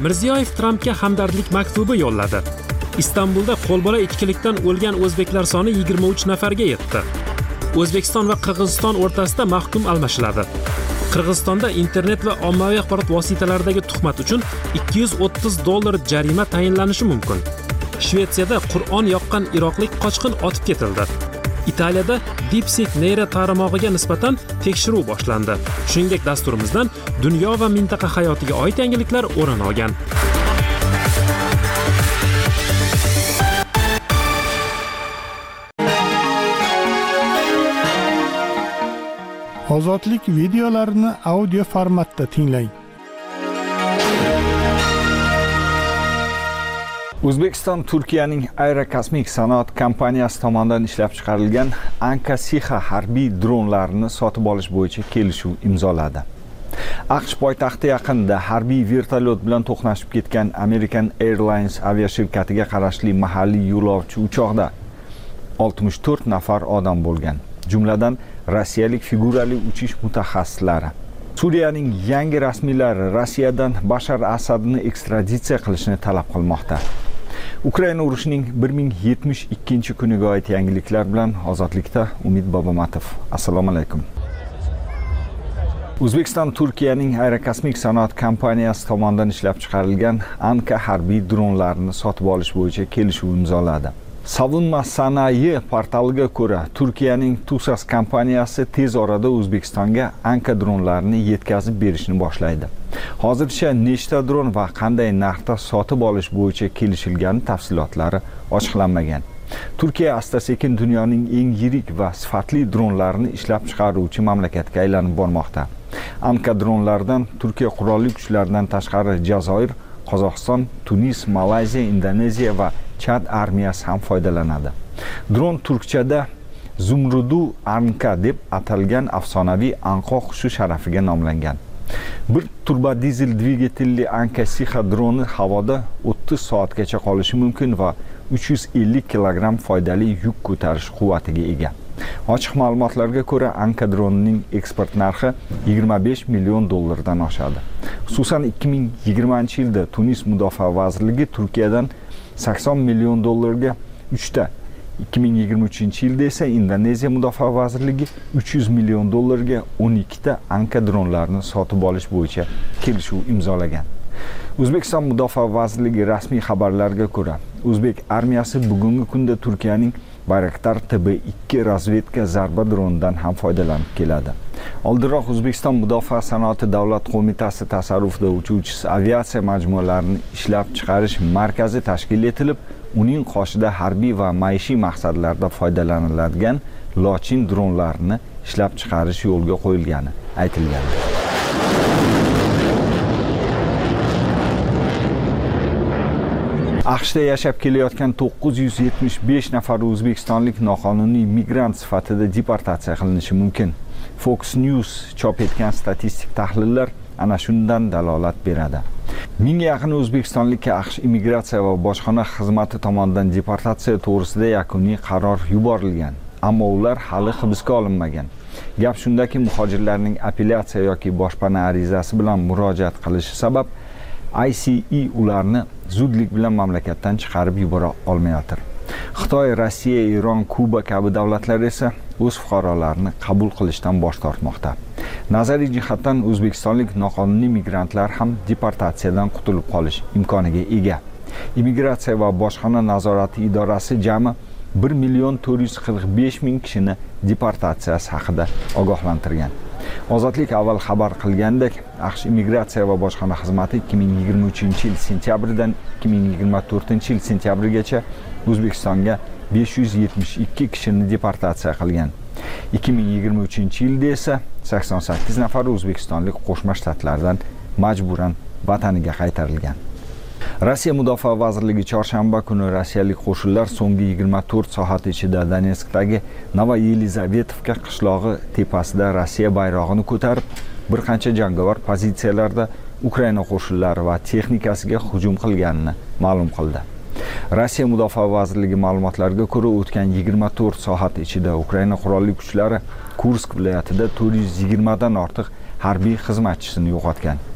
Mirziyoyev Trampga hamdardlik maktubi yo'lladi. Istanbulda qo'lbola ichkilikdan o'lgan o'zbeklar soni 23 nafarga yetdi. O'zbekiston va Qirg'iziston o'rtasida mahkum almashiladi. Qirg'izistonda internet va ommaviy axborot vositalaridagi tuhmat uchun $230 jarima tayinlanishi mumkin. Shvetsiyada Qur'on yoqqan iroqlik qochqin otib ketildi. Italiyada DeepSeek neyra tarmog'iga nisbatan tekshiruv boshlandi. Shuningdek, dasturimizdan dunyo va mintaqa hayotiga oid yangiliklar o'rin olgan. Ozodlik videolarini audio formatda tinglang. O'zbekiston Turkiyaning aerokosmik sanoat kompaniyasi tomonidan ishlab chiqarilgan Anka-Siha harbiy dronlarini sotib olish bo'yicha kelishuv imzoladi. AQSh poytaxti yaqinida harbiy vertolyot bilan to'qnashib ketgan American Airlines aviashirkatiga qarashli mahalliy yo'lovchi uchoqda 64 nafar odam bo'lgan. Jumladan rossiyalik figurali uchish mutaxassislari. Suriyaning yangi rasmiylari Rossiyadan Bashar Asadni ekstraditsiya qilishni talab qilmoqda. Ukraina urushining 1072-kuniga oid yangiliklar bilan Ozodlikda Umid Bobomatov. Assalomu alaykum. O'zbekiston Turkiyaning aerokosmik sanoat kompaniyasi tomonidan ishlab chiqarilgan Anka harbiy dronlarini sotib olish bo'yicha kelishuv imzoladi. Savunma sanoyi portaliga ko'ra, Turkiyaning Tusas kompaniyasi tez orada O'zbekistonga Anka dronlarini yetkazib berishni boshlaydi. Hozircha nechta dron va qanday narxda sotib olish bo'yicha kelishilgani tafsilotlari ochiqlanmagan. Turkiya asta-sekin dunyoning eng yirik va sifatli dronlarini ishlab chiqaruvchi mamlakatga aylanib bormoqda. Anka dronlardan Turkiya qurolli kuchlaridan tashqari Jazoir, Qozog'iston, Tunis, Malayziya, Indoneziya va Chad armiyasi ham foydalanadi. Dron turkchada Zumrudu Anka deb atalgan afsonaviy anqo qushi sharafiga nomlangan. Bir turbo dizel dvigatelli Anka-Siha droni havoda 30 soatgacha qolishi mumkin va 350 kg foydali yuk ko'tarish quvvatiga ega. Ochiq ma'lumotlarga ko'ra, Anka dronining eksport narxi $25 million dan oshadi. Xususan 2020-yilda Tunis mudofaa vazirligi Turkiyadan $80 million ga 3 ta, 2023-yilda esa Indoneziya mudofaa vazirligi $300 million ga 12 ta Anka dronlarini sotib olish bo'yicha kelishuv imzolagan. O'zbekiston mudofaa vazirligi rasmiy xabarlarga ko'ra, O'zbek armiyasi bugungi kunda Turkiyaning Bayraktar TB2 razvedka zarba dronidan ham foydalanib keladi. Oldinroq O'zbekiston Mudofaa sanoati davlat qo'mitasi tasarrufida uchuvchisiz aviatsiya majmualarini ishlab chiqarish markazi tashkil etilib, uning qoshida harbiy va maishiy maqsadlarda foydalaniladigan Lochin dronlarini ishlab chiqarish yo'lga qo'yilgani aytilgan. AQShda yashab kelayotgan 975 nafar o'zbekistonlik noqonuniy migrant sifatida deportatsiya qilinishi mumkin. Fox News chop etgan statistik tahlillar ana shundan dalolat beradi. 1000 ga yaqin o'zbekistonlikka AQSh immigratsiya va bojxona xizmati tomonidan deportatsiya to'g'risida yakuniy qaror yuborilgan, ammo ular hali hibsga olinmagan. Gap shundaki, muhojirlarning apellyatsiya yoki boshpana arizasi bilan murojaat qilishi sabab ICE ularni zudlik bilan mamlakatdan chiqarib yubora olmayotir. Xitoy, Rossiya, Eron, Kuba kabi davlatlar esa o'z fuqarolarini qabul qilishdan bosh tortmoqda. Nazariy jihatdan o'zbekistonlik noqonuniy migrantlar ham deportatsiyadan qutulib qolish imkoniga ega. Immigratsiya va bojxona nazorati idorasi jami 1,445,000 kishini deportatsiyasi haqida ogohlantirgan. Ozodlik avval xabar qilgandek, AQSh immigratsiya va bojxona xizmati 2023-yil sentyabridan 2024-yil sentyabrigacha O'zbekistonga 572 kishini deportatsiya qilgan. 2023-yilda esa 88 nafar o'zbekistonlik Qo'shma Shtatlardan majburan vataniga qaytarilgan. Rossiya Mudofaa vazirligi chorshanba kuni rossiyalik qo'shinlar so'nggi 24 soat ichida Donetskdagi Novoyelizavetovka qishlog'i tepasida Rossiya bayrog'ini ko'tarib, bir qancha jangovar pozitsiyalarda Ukraina qo'shinlari va texnikasiga hujum qilganini ma'lum qildi. Rossiya Mudofaa vazirligi ma'lumotlariga ko'ra, o'tgan 24 soat ichida Ukraina qurolli kuchlari Kursk viloyatida 420 dan ortiq harbiy xizmatchisini yo'qotgan.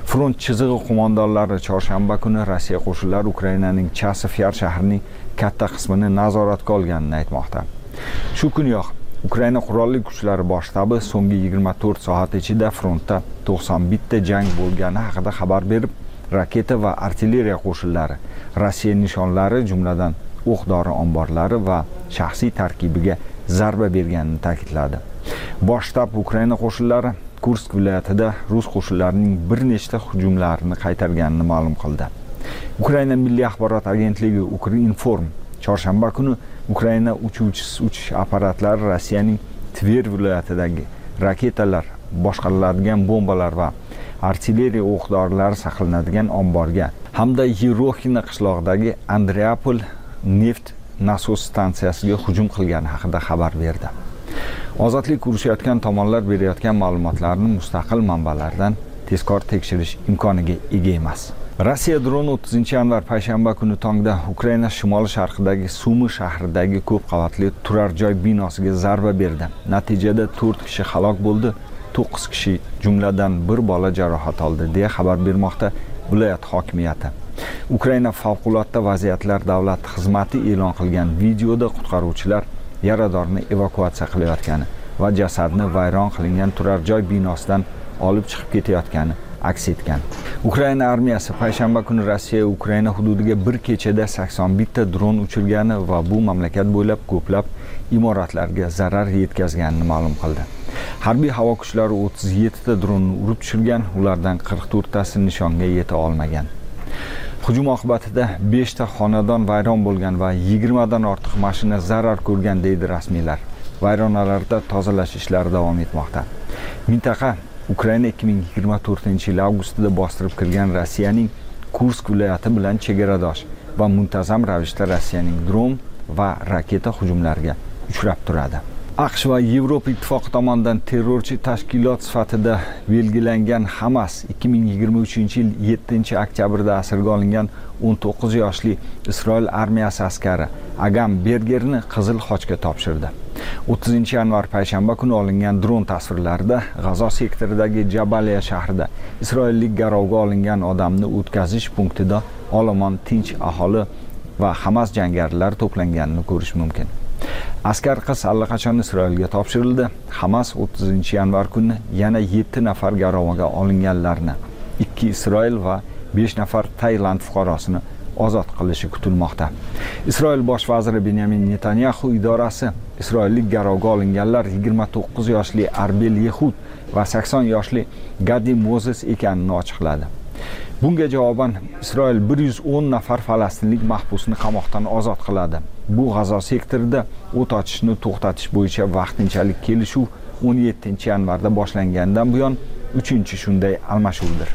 Front chizig'i qo'mondonlari chorshanba kuni Rossiya qo'shinlari Ukrainaning Chasiv-Yar shahrining katta qismini nazoratga olganini aytmoqda. Shu kuniyoq Ukraina qurolli kuchlari bosh shtabi so'nggi 24 soat ichida frontda 91 ta jang bo'lgani haqida xabar berib, raketa va artilleriya qo'shinlari Rossiya nishonlari, jumladan o'q-dori omborlari va shaxsiy tarkibiga zarba berganini ta'kidladi. Bosh shtab Ukraina qo'shinlari Kursk viloyatida rus qo'shinlarining bir nechta hujumlarini qaytarganini ma'lum qildi. Ukraina milliy axborot agentligi Ukrinform chorshanba kuni Ukraina uchuvchisiz uchish apparatlari Rossiyaning Tver viloyatidagi raketalar, boshqariladigan bombalar va artilleriya o'q-dorilari saqlanadigan omborga hamda Yeroxina qishlog'idagi Andreapol neft nasos stansiyasiga hujum qilgani haqida xabar berdi. Ozodlik urushayotgan tomonlar berayotgan ma'lumotlarni mustaqil manbalardan tezkor tekshirish imkoniga ega emas. Rossiya droni 30-yanvar payshanba kuni tongda Ukraina shimoli sharqidagi Sumi shahridagi ko'p qavatli turar joy binosiga zarba berdi. Natijada 4 kishi halok bo'ldi, 9 kishi jumladan bir bola jarohat oldi deya xabar bermoqda viloyat hokimiyati. Ukraina favqulodda vaziyatlar davlat xizmati e'lon qilgan videoda qutqaruvchilar yaradorni evakuatsiya qilayotgani va jasadni vayron qilingan turar joy binosidan olib chiqib ketayotgani aks etgan. Ukraina armiyasi payshanba kuni Rossiya Ukraina hududiga bir kechada 81 ta dron uchirgani va bu mamlakat bo'ylab ko'plab imoratlarga zarar yetkazganini ma'lum qildi. Harbiy havo kuchlari 37 ta dronni urib tushirgan, ulardan 44 tasi nishonga yeta olmagan. Hujum oqibatida 5 ta xonadon vayron bo'lgan va 20 dan ortiq mashina zarar ko'rgan deydi rasmiylar. Vayronalarda tozalash ishlari davom etmoqda. Mintaqa Ukraina 2024-yil avgustida bostirib kirgan Rossiyaning Kursk viloyati bilan chegaradosh va muntazam ravishda Rossiyaning dron va raketa hujumlariga uchrab turadi. AQSh va Yevropa ittifoqi tomonidan terrorchi tashkilot sifatida belgilangan Hamas 2023-yil 7-oktyabrda asirga olingan 19 yoshli Isroil armiyasi askari Agam Bergerni Qizil Xochga topshirdi. 30-yanvar payshanba kuni olingan dron tasvirlarida G'azo sektoridagi Jabaliya shahrida isroillik garovga olingan odamni o'tkazish punktida olomon tinch aholi va Hamas jangarilari to'planganini ko'rish mumkin. Askar qiz allaqachon Isroilga topshirildi. Hamas 30-yanvar kuni yana 7 nafar garovga olinganlarni, 2 Isroil va 5 nafar Tailand fuqarosini ozod qilishi kutilmoqda. Isroil bosh vaziri Benyamin Netanyahu idorasi isroillik garovga olinganlar 29 yoshli Arbel Yehud va 80 yoshli Gadi Mozes ekanini ochiqladi. Bunga javoban Isroil 110 nafar falastinlik mahbusni qamoqdan ozod qiladi. Bu G'azo sektorida o't ochishni to'xtatish bo'yicha vaqtinchalik kelishuv 17-yanvarda boshlangandan buyon 3-chi shunday almashuvdir.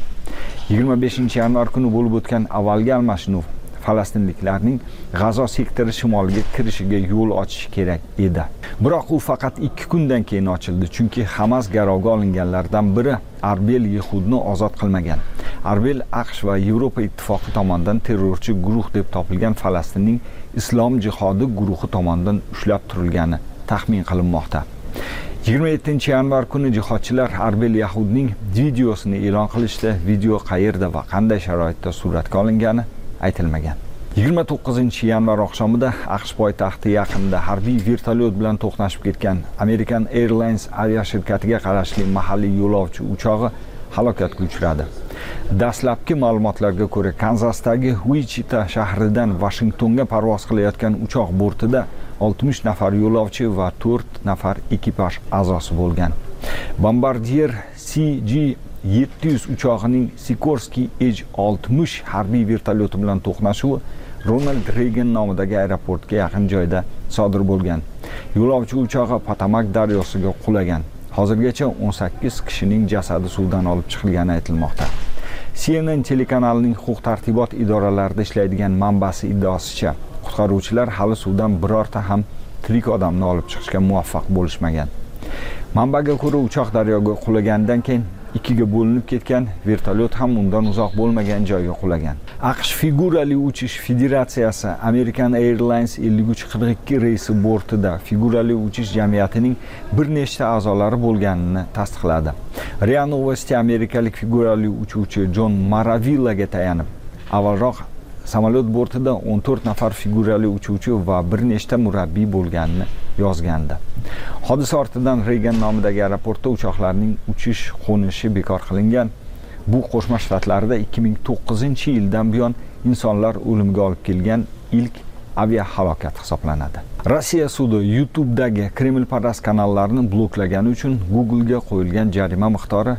25-yanvar kuni bo'lib o'tgan avvalgi almashinuv falastinliklarning G'azo sektori shimoliga kirishiga yo'l ochishi kerak edi. Biroq u faqat 2 kundan keyin ochildi, chunki Hamas garovga olinganlardan biri Arbel Yehudni ozod qilmagan. Arbel AQSh va Yevropa ittifoqi tomonidan terrorchi guruh deb topilgan Falastinning Islom jihodi guruhi tomonidan ushlab turilgani taxmin qilinmoqda. 27-yanvar kuni jihodchilar Arbel Yehudning videosini e'lon qilishdi. Video qayerda va qanday sharoitda suratga olingani aytilmagan. 29-yanvar oqshomida AQSh poytaxti yaqinida harbiy vertolyot bilan to'qnashib ketgan American Airlines aviashirkatiga qarashli mahalliy yo'lovchi uchog'i halokatga uchradi. Dastlabki ma'lumotlarga ko'ra, Kanzasdagi Wichita shahridan Washingtonga parvoz qilayotgan uchoq bortida 60 nafar yo'lovchi va 4 nafar ekipaj a'zosi bo'lgan. Bombardier CG-700 uchog'ining Sikorsky H-60 harbiy vertolyoti bilan to'qnashuvi Ronald Reagan nomidagi aeroportga yaqin joyda sodir bo'lgan. Yo'lovchi uchog'i Potomak daryosiga qulagan. Hozirgacha 18 kishining jasadi suvdan olib chiqilgani aytilmoqda. CNN telekanalining huquq-tartibot idoralarida ishlaydigan manbasi iddaosicha, qutqaruvchilar hali suvdan birorta ham tirik odamni olib chiqishga muvaffaq bo'lishmagan. Manbaga ko'ra, uchoq daryoga qulagandan keyin ikkiga bo'linib ketgan, vertolyot ham undan uzoq bo'lmagan joyga qulagan. AQSh figurali uchish federatsiyasi American Airlines 5342 reysi bortida figurali uchish jamiyatining bir nechta a'zolari bo'lganini tasdiqladi. RIA Novosti amerikalik figurali uchuvchi John Maravillaga tayanib, avvalroq samolyot bortida 14 nafar figurali uchuvchi va bir nechta murabbiy bo'lganini yozgandi. Hodisa ortidan Reagan nomidagi aeroportda uchoqlarning uchish-qo'nishi bekor qilingan. Bu Qo'shma Shtatlarda 2009-yildan buyon insonlar o'limiga olib kelgan ilk aviahalokat hisoblanadi. Rossiya sudi YouTube'dagi Kremlparast kanallarni bloklagani uchun Google'ga qo'yilgan jarima miqdori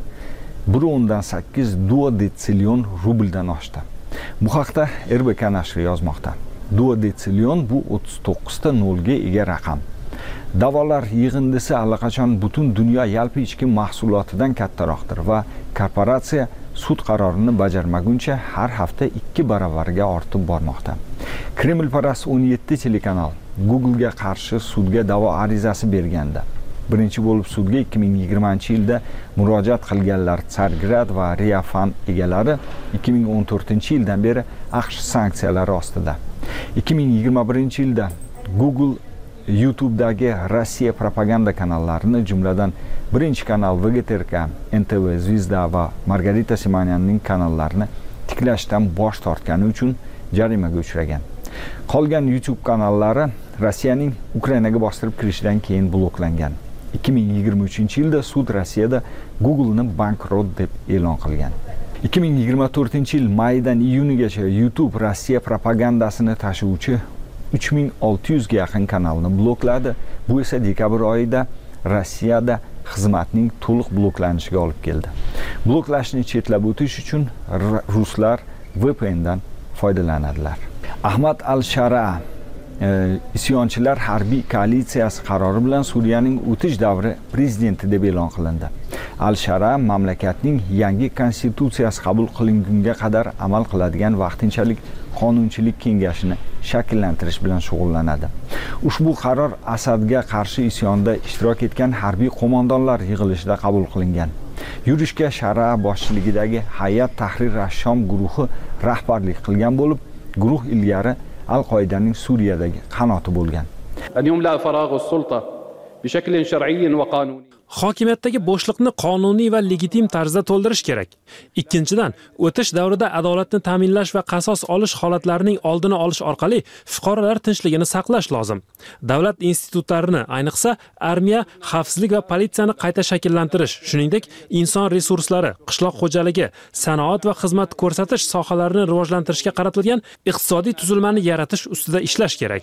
1.8 detsillion rubldan oshdi. Bu haqda RBK nashri yozmoqda. 2 detsillion bu 39 ta nolga ega raqam. Da'volar yig'indisi allaqachon butun dunyo yalpi ichki mahsulotidan kattaroqdir va korporatsiya sud qarorini bajarmaguncha har hafta 2 baravarga ortib bormoqda. Kremlparast 17 telekanal Google'ga qarshi sudga da'vo arizasi bergandi. Birinchi bo'lib sudga 2020-yilda murojaat qilganlar Tsargrad va Riafan egalari 2014-yildan beri AQSh sanksiyalari ostida. 2021-yilda Google YouTube'dagi Rossiya propaganda kanallarini, jumladan birinchi kanal VGTRK, NTV, Zvezda va Margarita Simonyanning kanallarini tiklashdan bosh tortgani uchun jarimaga uchragan. Qolgan YouTube kanallari Rossiyaning Ukrainaga bostirib kirishidan keyin bloklangan. 2023-yilda sud Rossiyada Google'ni bankrot deb e'lon qilgan. 2024-yil maydan iyunigacha YouTube Rossiya propagandasini tashuvchi 3600 ga yaqin kanalni blokladi. Bu esa dekabr oyida Rossiyada xizmatning to'liq bloklanishiga olib keldi. Bloklashni chetlab o'tish uchun ruslar VPNdan foydalanadilar. Ahmad al-Shara isyonchilar harbiy koalitsiyasi qarori bilan Suriyaning o'tish davri prezidenti deb e'lon qilindi. Al-Shara mamlakatning yangi konstitutsiyasi qabul qilingunga qadar amal qiladigan vaqtinchalik qonunchilik kengashini shakllantirish bilan shug'ullanadi. Ushbu qaror Asadga qarshi isyonda ishtirok etgan harbiy qo'mondonlar yig'ilishida qabul qilingan. Yurishga Shara boshchiligidagi Hayat Tahrir ash-Shom guruhi rahbarlik qilgan bo'lib, guruh ilgari Al-Qoidaning Suriyadagi qanoti bo'lgan. Hokimiyatdagi bo'shliqni qonuniy va legitim tarzda to'ldirish kerak. Ikkinchidan, o'tish davrida adolatni ta'minlash va qasos olish holatlarining oldini olish orqali fuqarolar tinchligini saqlash lozim. Davlat institutlarini, ayniqsa armiya, xavfsizlik va politsiyani qayta shakllantirish, shuningdek, inson resurslari, qishloq xo'jaligi, sanoat va xizmat ko'rsatish sohalarini rivojlantirishga qaratilgan iqtisodiy tuzilmani yaratish ustida ishlash kerak.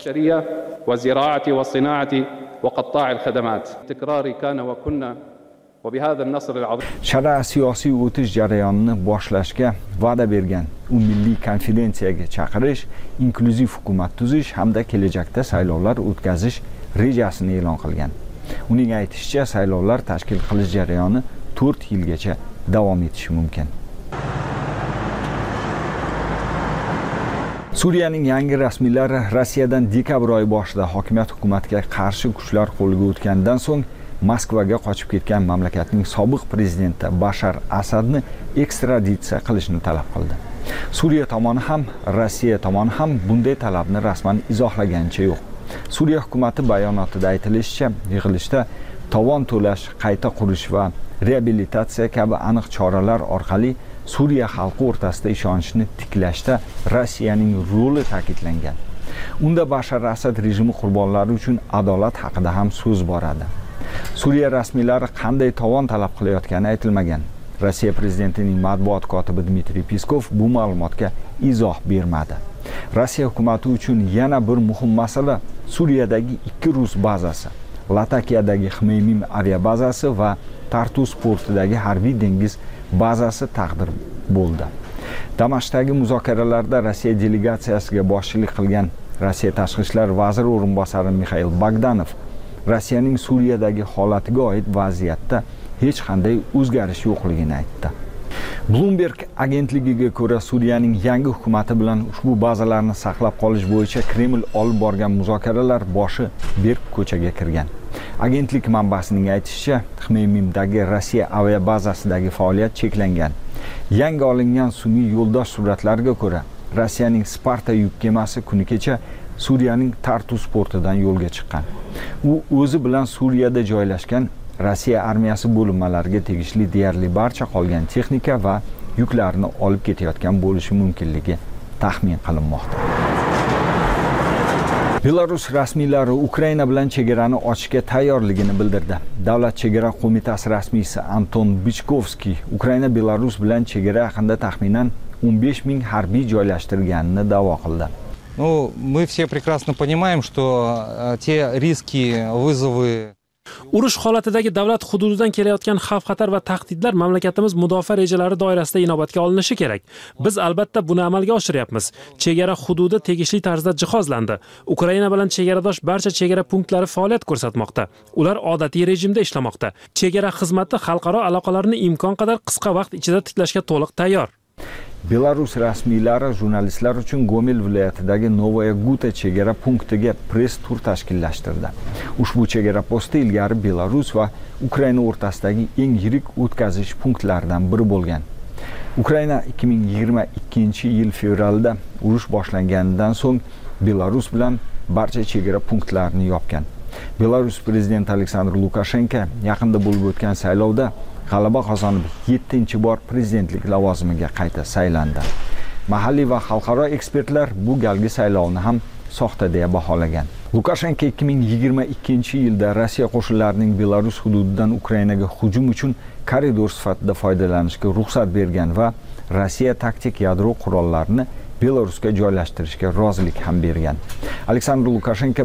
وقطاع الخدمات تكراري كان وكنا وبهذا النصر العظيم. Shara siyosiy o'tish jarayonini boshlashga va'da bergan. U milliy konferensiyaga chaqirish, inklyuziv hukumat tuzish hamda kelajakda saylovlar o'tkazish rejasini e'lon qilgan. Uning aytishicha, saylovlar tashkil qilish jarayoni 4 yilgacha davom etishi mumkin. Suriyaning yangi rasmiylari Rossiyadan dekabr oyi boshida hokimiyat hukumatga qarshi kuchlar qo'lga o'tgandan so'ng Moskvaga qochib ketgan mamlakatning sobiq prezidenti Bashar Asadni ekstraditsiya qilishni talab qildi. Suriya tomoni ham, Rossiya tomoni ham bunday talabni rasman izohlaganicha yo'q. Suriya hukumati bayonotida aytilishicha, yig'ilishda tovon to'lash, qayta qurish va reabilitatsiya kabi aniq choralar orqali Suriya xalqi o'rtasida ishonchni tiklashda Rossiyaning roli ta'kidlangan. Unda Bashar Asad rejimi qurbonlari uchun adolat haqida ham so'z boradi. Suriya rasmiylari qanday tovon talab qilayotgani aytilmagan. Rossiya prezidentining matbuot kotibi Dmitriy Peskov bu ma'lumotga izoh bermadi. Rossiya hukumati uchun yana bir muhim masala Suriyadagi 2 rus bazasi, Latakiyadagi Xmeymim aviabazasi va Tartus portidagi harbiy dengiz bazasi taqdir bo'ldi. Damashqdagi muzokaralarda Rossiya delegatsiyasiga boshchilik qilgan Rossiya tashqi ishlar vaziri o'rinbosari Mikhail Bogdanov Rossiyaning Suriyadagi holatiga oid vaziyatda hech qanday o'zgarish yo'qligini aytdi. Bloomberg agentligiga ko'ra, Suriyaning yangi hukumati bilan ushbu bazalarni saqlab qolish bo'yicha Kreml olib borgan muzokaralar boshi berk ko'chaga kirgan. Agentlik manbasining aytishicha, Xmeymimdagi Rossiya aviabazasidagi faoliyat cheklangan. Yangi olingan sun'iy yo'ldosh suratlarga ko'ra, Rossiyaning Sparta yuk kemasi kuni kecha Suriyaning Tartus portidan yo'lga chiqqan. U o'zi bilan Suriyada joylashgan Rossiya armiyasi bo'linmalariga tegishli deyarli barcha qolgan texnika va yuklarni olib ketayotgan bo'lishi mumkinligi taxmin qilinmoqda. Belarus rasmiylari Ukraina bilan chegarani ochishga tayyorligini bildirdi. Davlat chegara qo'mitasi rasmiysi Anton Bichkovskiy Ukraina Belarus bilan chegara yaqinida taxminan 15 ming harbiy joylashtirganini da'vo qildi. Ну, мы все прекрасно понимаем, что те риски, вызовы Urush holatidagi davlat hududidan kelayotgan xavf-xatar va tahdidlar mamlakatimiz mudofaa rejalari doirasida inobatga olinishi kerak. Biz albatta buni amalga oshiryapmiz. Chegara hududi tegishli tarzda jihozlandi. Ukraina bilan chegaradosh barcha chegara punktlari faoliyat ko'rsatmoqda. Ular odatiy rejimda ishlamoqda. Chegara xizmati xalqaro aloqalarni imkon qadar qisqa vaqt ichida tiklashga to'liq tayyor. Belarus rasmiylari jurnalistlar uchun Gomel viloyatidagi Novaya Guta chegara punktiga press tur tashkillashtirdi. Ushbu chegara posti ilgari Belarus va Ukraina o'rtasidagi eng yirik o'tkazish punktlaridan biri bo'lgan. Ukraina 2022-yil fevralda urush boshlanganidan so'ng Belarus bilan barcha chegara punktlarini yopgan. Belarus prezidenti Aleksandr Lukashenko yaqinda bo'lib o'tgan saylovda g'alaba qozonib 7-bor prezidentlik lavozimiga qayta saylandi. Mahalliy va xalqaro ekspertlar bu galgi saylovni ham soxta deya baholagan. Lukashenko 2022-yilda Rossiya qo'shinlarining Belarus hududidan Ukrainaga hujum uchun koridor sifatida foydalanishga ruxsat bergan va Rossiya taktik yadro qurollarini Belarusga joylashtirishga rozilik ham bergan. Aleksandr Lukashenko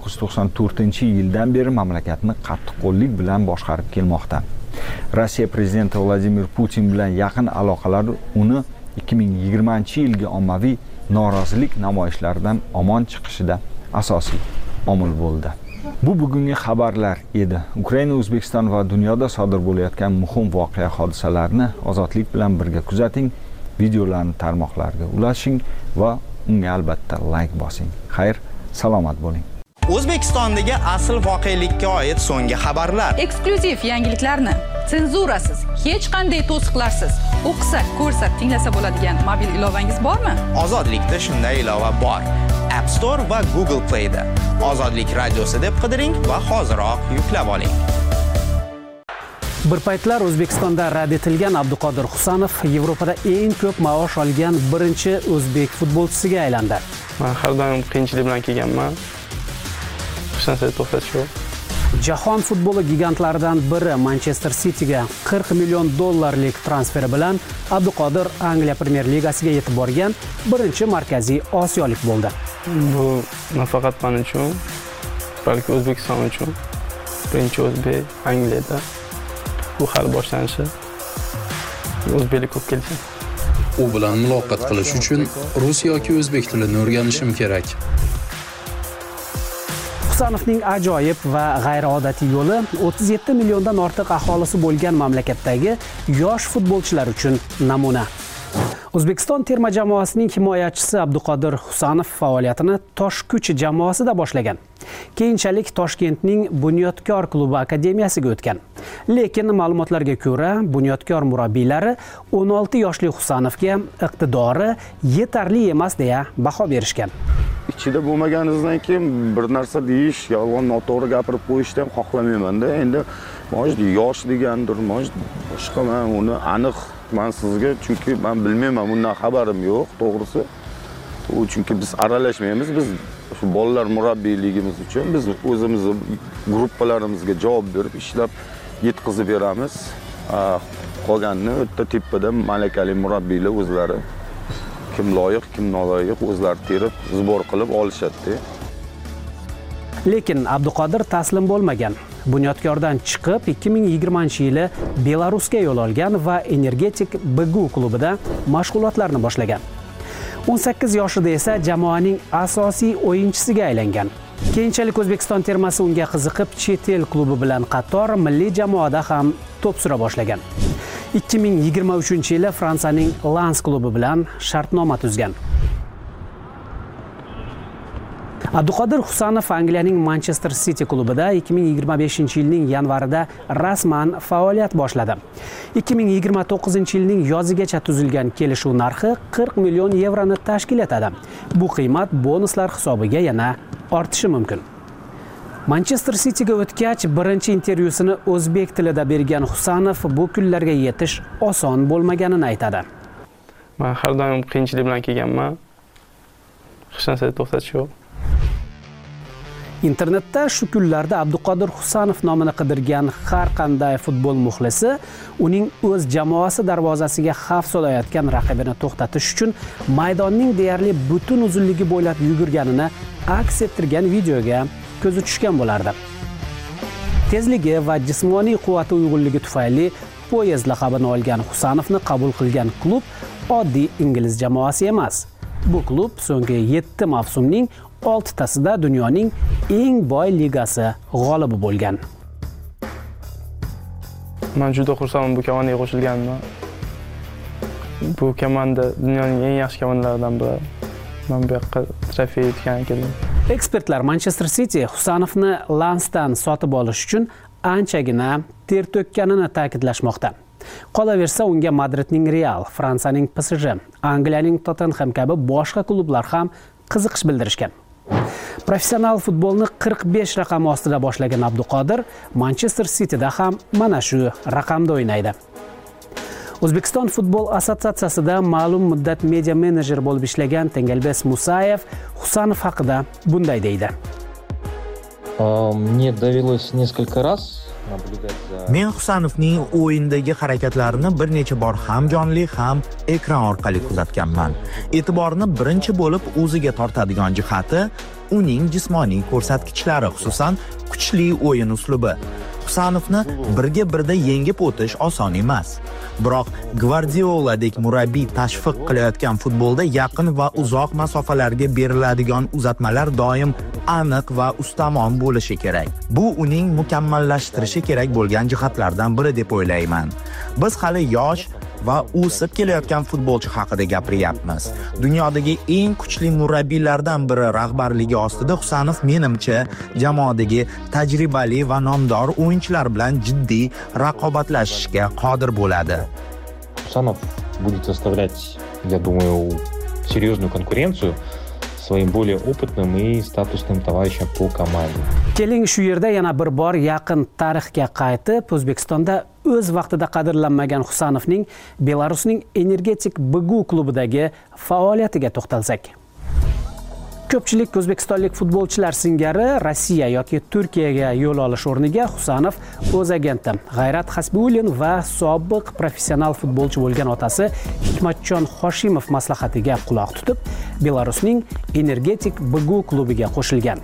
1994-yildan beri mamlakatni qattiqqo'llik bilan boshqarib kelmoqda. Rossiya prezidenti Vladimir Putin bilan yaqin aloqalar uni 2020-yilgi ommaviy norozilik namoyishlaridan omon chiqishida asosiy omil bo'ldi. Bu bugungi xabarlar edi. Ukraina, O'zbekiston va dunyoda sodir bo'layotgan muhim voqea hodisalarni ozodlik bilan birga kuzating, videolarni tarmoqlarga ulashing va unga albatta like bosing. Xayr, salomat bo'ling. O'zbekistondagi asl voqelikka oid so'nggi xabarlar, eksklyuziv yangiliklarni senzurasiz, hech qanday to'siqlarsiz o'qisa, ko'rsa, tinglasa bo'ladigan mobil ilovangiz bormi? Ozodlikda shunday ilova bor. App Store va Google Play da Ozodlik radiosi deb qidiring va hoziroq yuklab oling. Bir paytlar O'zbekistonda rad etilgan Abduqodir Husanov Yevropada eng ko'p maosh olgan birinchi o'zbek futbolchisiga aylandi. Men har doim qiyinchilik bilan kelganman. Hech narsa to'xtatish yo'q. Jahon futboli gigantlaridan biri Manchester City'ga 40 million dollarlik transferi bilan Abduqodir Angliya Premyer Ligasiga yetib borgan birinchi markaziy osiyolik bo'ldi. Bu nafaqat men uchun, balki O'zbekiston uchun birinchi o'zbek Angliyada. Bu hali boshlanishi. O'zbeklik ko'p kelsin. U bilan muloqot qilish uchun rus yoki o'zbek tilini o'rganishim kerak. Husanovning ajoyib va g'ayriodatiy yo'li 37 milliondan ortiq aholisi bo'lgan mamlakatdagi yosh futbolchilar uchun namuna. O'zbekiston terma jamoasining himoyachisi Abduqodir Husanov faoliyatini Toshkuch jamoasida boshlagan. Keyinchalik Toshkentning Bunyodkor klubi akademiyasiga o'tgan. Lekin ma'lumotlarga ko'ra, Bunyodkor murabbiylari 16 yoshli Husanovga iqtidori yetarli emas deya baho berishgan. Ichida bo'lmaganingizdan keyin bir narsa deyish, yolg'on noto'g'ri gapirib qo'yishni ham xohlamayman-da. Endi yosh degandir, boshqa men uni aniq men sizga, chunki men bilmayman, bundan xabarim yo'q, to'g'risi. Chunki biz aralashmaymiz, biz shu bolalar murabbiyligimiz uchun biz o'zimizni gruppalarimizga javob berib ishlab yetkazib beramiz. Qolganini o'ta tepada malakali murabbiylar o'zlari kim loyiq, kim noloyiq o'zlari terib, zbor qilib olishadi. Lekin Abduqodir taslim bo'lmagan. Bunyodkordan chiqib 2020-yili Belarusga yo'l olgan va Energetik BGU klubida mashg'ulotlarni boshlagan. 18 yoshida esa jamoaning asosiy o'yinchisiga aylangan. Keyinchalik O'zbekiston termasi unga qiziqib, chet el klubi bilan qator milliy jamoada ham to'p sura boshlagan. 2023-yili Fransiyaning Lens klubi bilan shartnoma tuzgan. Abduqodir Husanov Angliyaning Manchester City klubida 2025-yilning yanvarida rasman faoliyat boshladi. 2029-yilning yozigacha tuzilgan kelishuv narxi 40 million yevroni tashkil etadi. Bu qiymat bonuslar hisobiga yana ortishi mumkin. Manchester City'ga o'tgach, birinchi intervyusini o'zbek tilida bergan Husanov bu kunlarga yetish oson bo'lmaganini aytadi. Men har doim qiyinchilik bilan kelganman. Hech narsani to'xtatish yo'q. Internetda shu kunlarda Abduqodir Husanov nomini qidirgan har qanday futbol muxlisi uning o'z jamoasi darvozasiga xavf solayotgan raqibini to'xtatish uchun maydonning deyarli butun uzunligi bo'ylab yugurganini aks ettirgan videoga ko'zi tushgan bo'lardi. Tezligi va jismoniy quvvati uyg'unligi tufayli poyezd laqabini olgan Husanovni qabul qilgan klub oddiy ingliz jamoasi emas. Bu klub so'nggi 7 mavsumning 6tasida dunyoning eng boy ligasi g'olibi bo'lgan. Men juda xursandman bu komandaga qo'shilganimdan. Bu komanda dunyoning eng yaxshi komandalaridan biri. Men bu yoqqa trofey yutgan ekanman. Ekspertlar Manchester City Husanovni Lensdan sotib olish uchun anchagina ter to'kkanini ta'kidlashmoqda. Qolaversa, unga Madridning Real, Fransiyaning PSG, Angliyaning Tottenham kabi boshqa klublar ham qiziqish bildirishgan. Professional futbolni 45 raqami ostida boshlagan Abduqodir Manchester Cityda ham mana shu raqamda o'ynaydi. O'zbekiston futbol assotsiatsiyasida ma'lum muddat media menejer bo'lib ishlagan Tengelbes Musayev Husanov haqida bunday deydi. Мне довелось несколько раз наблюдать за Men Husanovning o'yindagi harakatlarini bir necha bor ham jonli, ham ekran orqali kuzatganman. E'tiborni birinchi bo'lib o'ziga tortadigan jihati uning jismoniy ko'rsatkichlari, xususan kuchli o'yin uslubi. Husanovni birga-birda yengib o'tish oson emas. Biroq Gvardioladek murabbiy tashviq qilayotgan futbolda yaqin va uzoq masofalarga beriladigan uzatmalar doim aniq va ustamon bo'lishi kerak. Bu uning mukammallashtirishi kerak bo'lgan jihatlardan biri deb o'ylayman. Biz hali yosh va o'sib kelayotgan futbolchi haqida gapiryapmiz. Dunyodagi eng kuchli murabbiylardan biri rahbarligi ostida Husanov menimcha jamoadagi tajribali va nomdor o'yinchilar bilan jiddiy raqobatlashishga qodir bo'ladi. Husanov будет составлять, я думаю, серьезную конкуренцию своим более опытным и статусным товарищам по команде. Keling shu yerda yana bir bor yaqin tarixga qaytib, O'zbekistonda o'z vaqtida qadrlanmagan Husanovning Belarusning Energetik BGU klubidagi faoliyatiga to'xtalsak. Ko'pchilik o'zbekistonlik futbolchilar singari Rossiya yoki Turkiyaga yo'l olish o'rniga Husanov o'z agenti G'ayrat Hasbiulin va sobiq professional futbolchi bo'lgan otasi Hikmatjon Hoshimov maslahatiga quloq tutib, Belarusning Energetik BGU klubiga qo'shilgan.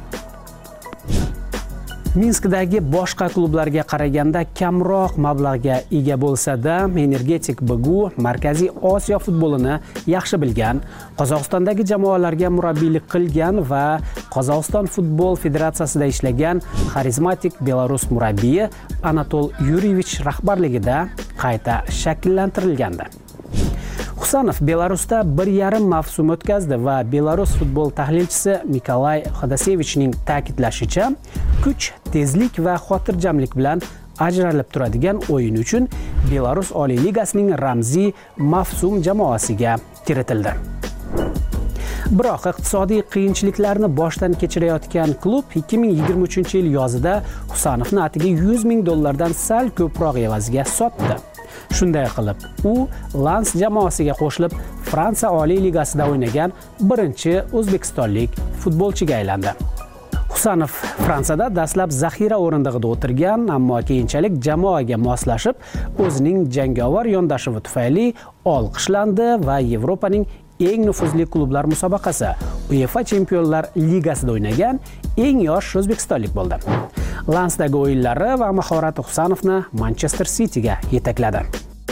Minskdagi boshqa klublarga qaraganda kamroq mablag'ga ega bo'lsa-da, Energetik BGU Markaziy Osiyo futbolini yaxshi bilgan, Qozog'istondagi jamoalarga murabbiylik qilgan va Qozog'iston futbol federatsiyasida ishlagan xarizmatik Belarus murabbiyi Anatol Yurievich rahbarligida qayta shakllantirilgandi. Husanov Belarusda 1,5 mavsum o'tkazdi va Belarus futbol tahlilchisi Nikolay Xodasevichning ta'kidlashicha, kuch, tezlik va xotirjamlik bilan ajralib turadigan o'yin uchun Belarus Oliy Ligasining ramziy mavsum jamoasiga kiritildi. Biroq iqtisodiy qiyinchiliklarni boshdan kechirayotgan klub 2023-yil yozida Husanovni atiga $100,000 dan sal ko'proq evaziga sotdi. Shunday qilib, u Lens jamoasiga qo'shilib, Fransiya Oliy Ligasida o'ynagan birinchi o'zbekistonlik futbolchiga aylandi. Husanov Fransiyada dastlab zaxira o'rindig'ida o'tirgan, ammo keyinchalik jamoaga moslashib, o'zining jangovar yondashuvi tufayli olqishlandi va Yevropaning eng nufuzli klublar musobaqasi UEFA Chempionlar Ligasida o'ynagan eng yosh o'zbekistonlik bo'ldi. Lensdagi o'yinlari va mahorati Husanovni Manchester City'ga yetakladi.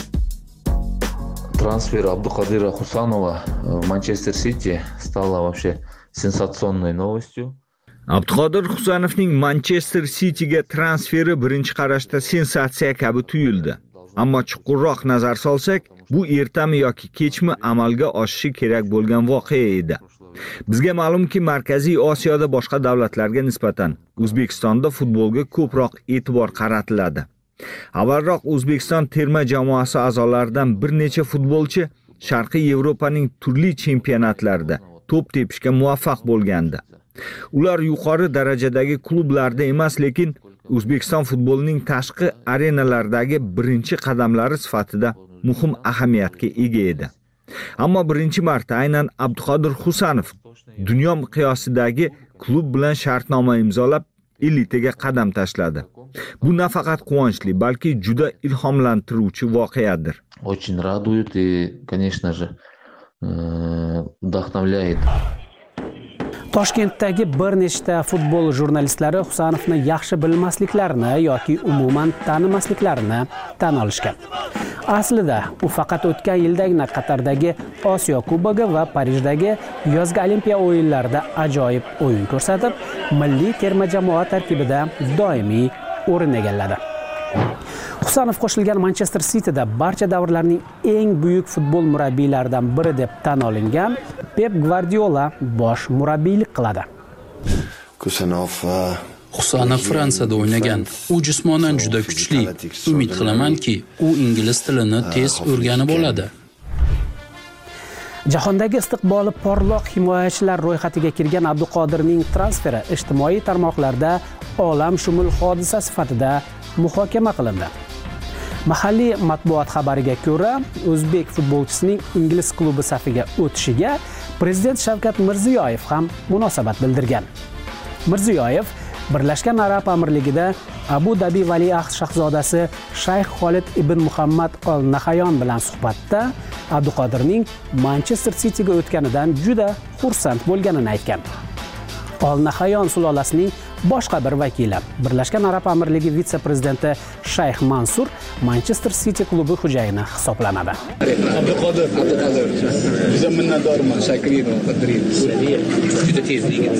Трансфер Абдуқадира Хусанова в Манчестер Сити стало вообще сенсационной новостью. Abduqodir Husanovning Manchester City'ga transferi birinchi qarashda sensatsiya kabi tuyuldi. Ammo chuqurroq nazar solsak, bu ertami yoki kechmi amalga oshishi kerak bo'lgan voqea edi. Bizga ma'lumki, Markaziy Osiyoda boshqa davlatlarga nisbatan O'zbekistonda futbolga ko'proq e'tibor qaratiladi. Avvalroq O'zbekiston terma jamoasi a'zolaridan bir necha futbolchi Sharqiy Yevropaning turli chempionatlarida to'p tepishga muvaffaq bo'lgandi. Ular yuqori darajadagi klublarda emas, lekin O'zbekiston futbolining tashqi arenalardagi birinchi qadamlari sifatida muhim ahamiyatga ega edi. Ammo birinchi marta aynan Abduqodir Husanov dunyo miqyosidagi klub bilan shartnoma imzolab, elitaga qadam tashladi. Bu nafaqat quvonchli, balki juda ilhomlantiruvchi voqeadir. Очень радует и, конечно же, вдохновляет. Toshkentdagi bir nechta futbol jurnalistlari Husanovni yaxshi bilmasliklarini yoki umuman tanimasliklarini tan olishgan. Aslida u faqat o'tgan yildagina Qatardagi Osiyo Kubogi va Parijdagi yozgi Olimpiya o'yinlarida ajoyib o'yin ko'rsatib, milliy terma jamoa tarkibida doimiy o'rin egalladi. Husanov qo'shilgan Manchester Cityda barcha davrlarning eng buyuk futbol murabbiylaridan biri deb tan olingan Pep Guardiola bosh murabbiylik qiladi. Husanov Fransiyada o'ynagan. U jismonan juda kuchli. Umid qilamanki, u ingliz tilini tez o'rganib oladi. Jahondagi istiqboli porloq himoyachilar ro'yxatiga kirgan Abduqodirning transferi ijtimoiy tarmoqlarda olamshumul hodisa sifatida muhokama qilindi. Mahalliy matbuot xabariga ko'ra, o'zbek futbolchisining ingliz klubi safiga o'tishiga prezident Shavkat Mirziyoyev ham munosabat bildirgan. Mirziyoyev Birlashgan Arab Amirligida Abu Dhabi valiahd shahzodasi Shayx Xolid ibn Muhammad Al Nahyan bilan suhbatda Abduqodirning Manchester Cityga o'tganidan juda xursand bo'lganini aytgan. Al Nahyan sulolasining boshqa bir vakili, Birlashgan Arab Amirligi vitse-prezidenti Shayx Mansur Manchester City klubi xo'jayini hisoblanadi. Abduqodir, juda minnatdorman, shakirin va qadrin. Juda tez yigit.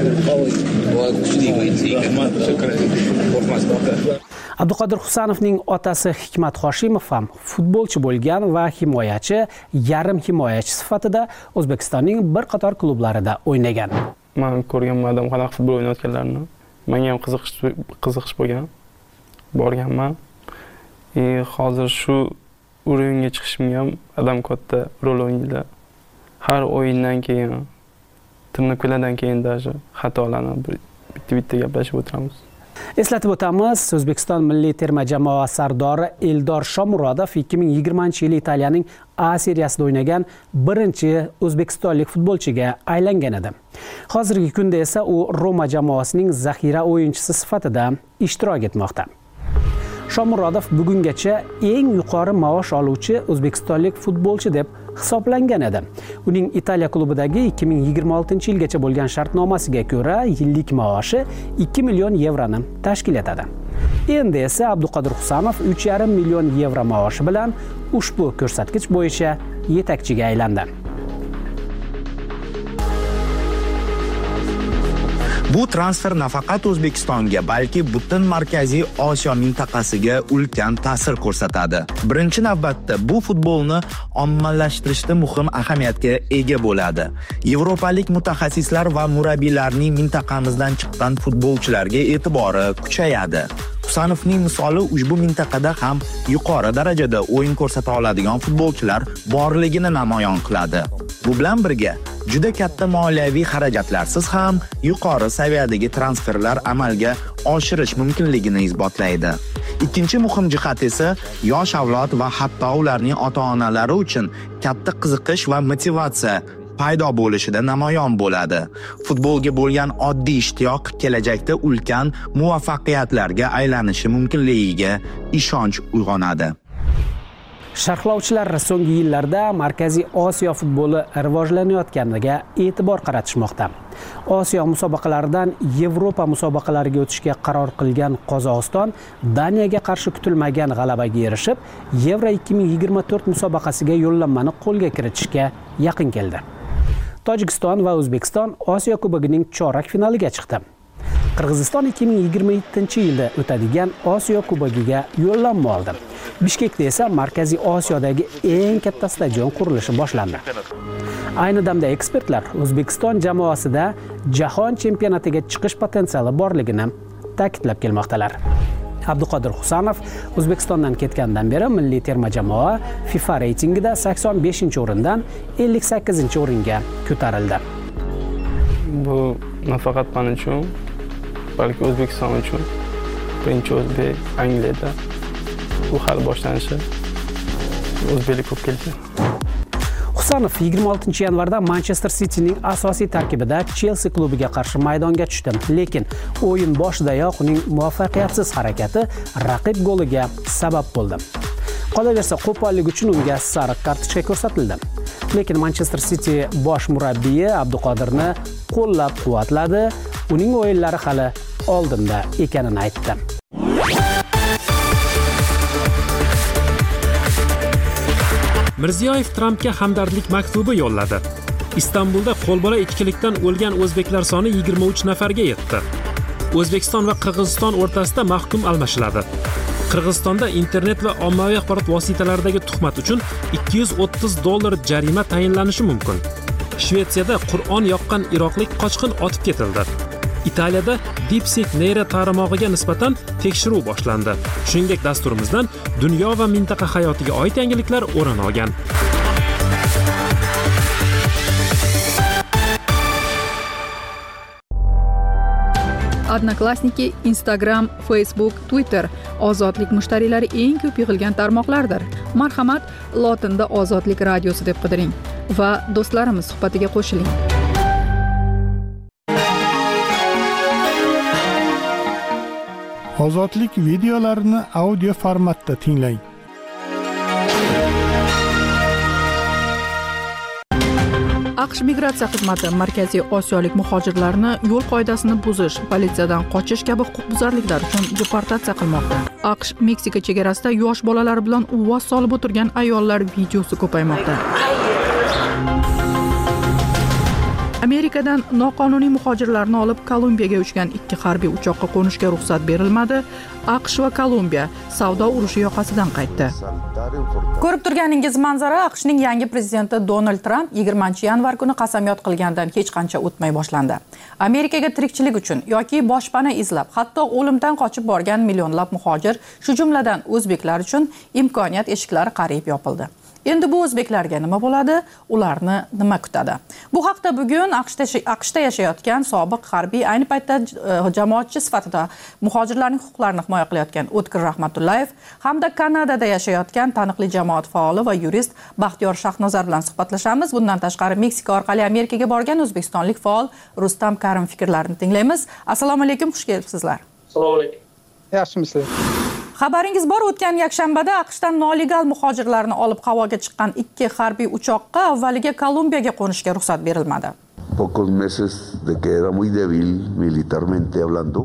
Abduqodir Husanovning otasi Hikmat Hoshimov ham futbolchi bo'lgan va himoyachi, yarim himoyachi sifatida O'zbekistonning bir qator klublarida o'ynagan. Men ko'rganman odam qanaqa futbol o'ynayotganlarini. Menga ham qiziqish bo'lgan. Borganman. Hozir shu o'ringa chiqishimga ham adam katta rol o'ynaydi. Har o'yindan keyin, turnirlardan keyin даже xatolarni bitta gaplashib o'tiramiz. Eslatib o'tamiz, O'zbekiston milliy terma jamoa sardori Eldor Shomurodov 2020-yil Italiyaning A seriyasida o'ynagan birinchi o'zbekistonlik futbolchiga aylangan edi. Hozirgi kunda esa u Roma jamoasining zaxira o'yinchisi sifatida ishtirok etmoqda. Shomurodov bugungacha eng yuqori maosh oluvchi o'zbekistonlik futbolchi deb hisoblangan edi. Uning Italiya klubidagi 2026-yilgacha bo'lgan shartnomasiga ko'ra yillik maoshi 2 million yevroni tashkil etadi. Endi esa Abduqodir Husanov 3,5 million yevro maoshi bilan ushbu ko'rsatkich bo'yicha yetakchiga aylandi. Bu transfer nafaqat O'zbekistonga, balki butun Markaziy Osiyo mintaqasiga ulkan ta'sir ko'rsatadi. Birinchi navbatda bu futbolni ommalashtirishda muhim ahamiyatga ega bo'ladi. Yevropalik mutaxassislar va murabbiylarning mintaqamizdan chiqqan futbolchilarga e'tibori kuchayadi. Husanovning misoli ushbu mintaqada ham yuqori darajada o'yin ko'rsata oladigan futbolchilar borligini namoyon qiladi. Bu bilan birga juda katta moliyaviy xarajatlarsiz ham yuqori saviyadagi transferlar amalga oshirish mumkinligini isbotlaydi. Ikkinchi muhim jihat esa yosh avlod va hatto ularning ota-onalari uchun katta qiziqish va motivatsiya paydo bo'lishida namoyon bo'ladi. Futbolga bo'lgan oddiy ishtiyoq kelajakda ulkan muvaffaqiyatlarga aylanishi mumkinligiga ishonch uyg'onadi. Sharhlovchilar so'nggi yillarda Markaziy Osiyo futboli rivojlanayotganiga e'tibor qaratishmoqda. Osiyo musobaqalaridan Yevropa musobaqalariga o'tishga qaror qilgan Qozog'iston Daniyaga qarshi kutilmagan g'alabaga erishib, Yevro 2024 musobaqasiga yo'llanmani qo'lga kiritishga yaqin keldi. Tojikiston va O'zbekiston Osiyo Kubogining chorak finaliga chiqdi. Qirg'iziston 2027-yilda o'tadigan Osiyo Kubogiga yo'llanma oldi. Bishkekda esa Markaziy Osiyodagi eng katta stadion qurilishi boshlandi. Ayni damda ekspertlar O'zbekiston jamoasida jahon chempionatiga chiqish potensiali borligini ta'kidlab kelmoqdalar. Abduqodir Husanov O'zbekistondan ketgandan beri milliy terma jamoa FIFA reytingida 85-o'rindan 58-o'ringa ko'tarildi. Bu nafaqat men uchun, balki O'zbekiston uchun birinchi o'zbek Angliyada bu hali boshlanishi o'zbeklik ko'p keldi. Husanov 26 yanvarda Manchester City'ning asosiy tarkibida Chelsea klubiga qarshi maydonga tushdi, lekin o'yin boshidayoq uning muvaffaqiyatsiz harakati raqib goliga sabab bo'ldi. Qolaversa, qo'pollik uchun unga sariq kartochka ko'rsatildi. Lekin Manchester City bosh murabbiyi Abduqodirni qo'llab-quvvatladi, uning o'yinlari hali oldinda ekanini aytdi. Mirziyoyev Trampga hamdardlik maktubi yo'lladi. Istanbulda qo'lbola ichkilikdan o'lgan o'zbeklar soni 23 nafarga yetdi. O'zbekiston va Qirg'iziston o'rtasida mahkum almashiladi. Qirg'izistonda internet va ommaviy axborot vositalaridagi tuhmat uchun $230 jarima tayinlanishi mumkin. Shvetsiyada Qur'on yoqqan iroqlik qochqin otib ketildi. Italiyada DeepSeek neyra tarmog'iga nisbatan tekshiruv boshlandi. Shuningdek, dasturimizdan dunyo va mintaqa hayotiga oid yangiliklar o'rin olgan. Odnoklassniki, Instagram, Facebook, Twitter ozodlik mushtariylari eng ko'p yig'ilgan tarmoqlardir. Marhamat, lotinda Ozodlik radiosi deb qidiring va do'stlarimiz suhbatiga qo'shiling. Ozodlik videolarini audio formatda tinglang. AQSh migratsiya xizmati Markaziy Osiyolik muhojirlarni yo'l qoidasini buzish, politsiyadan qochish kabi huquqbuzarliklar uchun deportatsiya qilmoqda. AQSh Meksika chegarasida yosh bolalar bilan uvvos solib o'tirgan ayollar videosi ko'paymoqda. Amerikadan noqonuniy muhojirlarni olib Kolumbiyaga uchgan 2 harbiy uchoqqa qo'nishga ruxsat berilmadi. AQSh va Kolumbiya savdo urushi yoqasidan qaytdi. Ko'rib turganingiz manzara AQShning yangi prezidenti Donald Trump 20-yanvar kuni qasamyod qilgandan hech qancha o'tmay boshlandi. Amerikaga tirikchilik uchun yoki boshpana izlab, hatto o'limdan qochib borgan millionlab muhojir, shu jumladan o'zbeklar uchun imkoniyat eshiklari qariyb yopildi. Endi bu o'zbeklarga nima bo'ladi? Ularni nima kutadi? Bu haqda bugun AQShda yashayotgan sobiq harbiy, ayni paytda jamoatchi sifatida muhojirlarning huquqlarini himoya qilayotgan O'tkir Rahmatullayev hamda Kanadada yashayotgan taniqli jamoat faoli va yurist Baxtiyor Shahnozar bilan suhbatlashamiz. Bundan tashqari Meksika orqali Amerikaga borgan o'zbekistonlik faol Rustam Karim fikrlarini tinglaymiz. Assalomu alaykum, xush kelibsizlar. Assalomu alaykum. Yaxshimisizlar? Xabaringiz bor, o'tgan yakshanbada AQShdan nolegal muhojirlarni olib havoga chiqqan 2 harbiy uchoqqa avvaliga Kolumbiyaga qo'nishga ruxsat berilmadi. Pocos meses de que era muy débil militarmente hablando.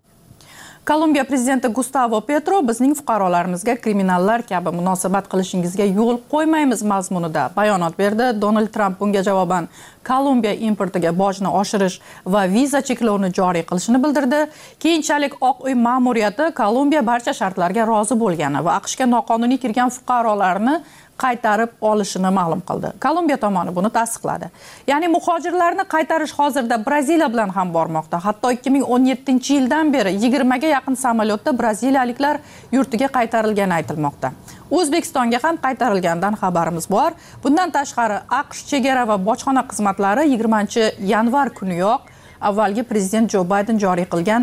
Kolumbiya prezidenti Gustavo Petro bizning fuqarolarimizga kriminallar kabi munosabat qilishingizga yo'l qo'ymaymiz mazmunida bayonot berdi. Donald Trump bunga javoban Kolumbiya importiga bojni oshirish va viza cheklovini joriy qilishini bildirdi. Keyinchalik Oq uy ma'muriyati Kolumbiya barcha shartlarga rozi bo'lgani va AQShga noqonuniy kirgan fuqarolarni qaytarib olishini ma'lum qildi. Kolumbiya tomoni buni tasdiqladi. Ya'ni muhojirlarni qaytarish hozirda Braziliya bilan ham bormoqda. Hatto 2017-yildan beri 20 ga yaqin samolyotda braziliyaliklar yurtiga qaytarilgani aytilmoqda. O'zbekistonga ham qaytarilgandan xabarimiz bor. Bundan tashqari AQSh chegara va bojxona xizmatlari 20-yanvar kuniyoq avvalgi prezident Joe Biden joriy qilgan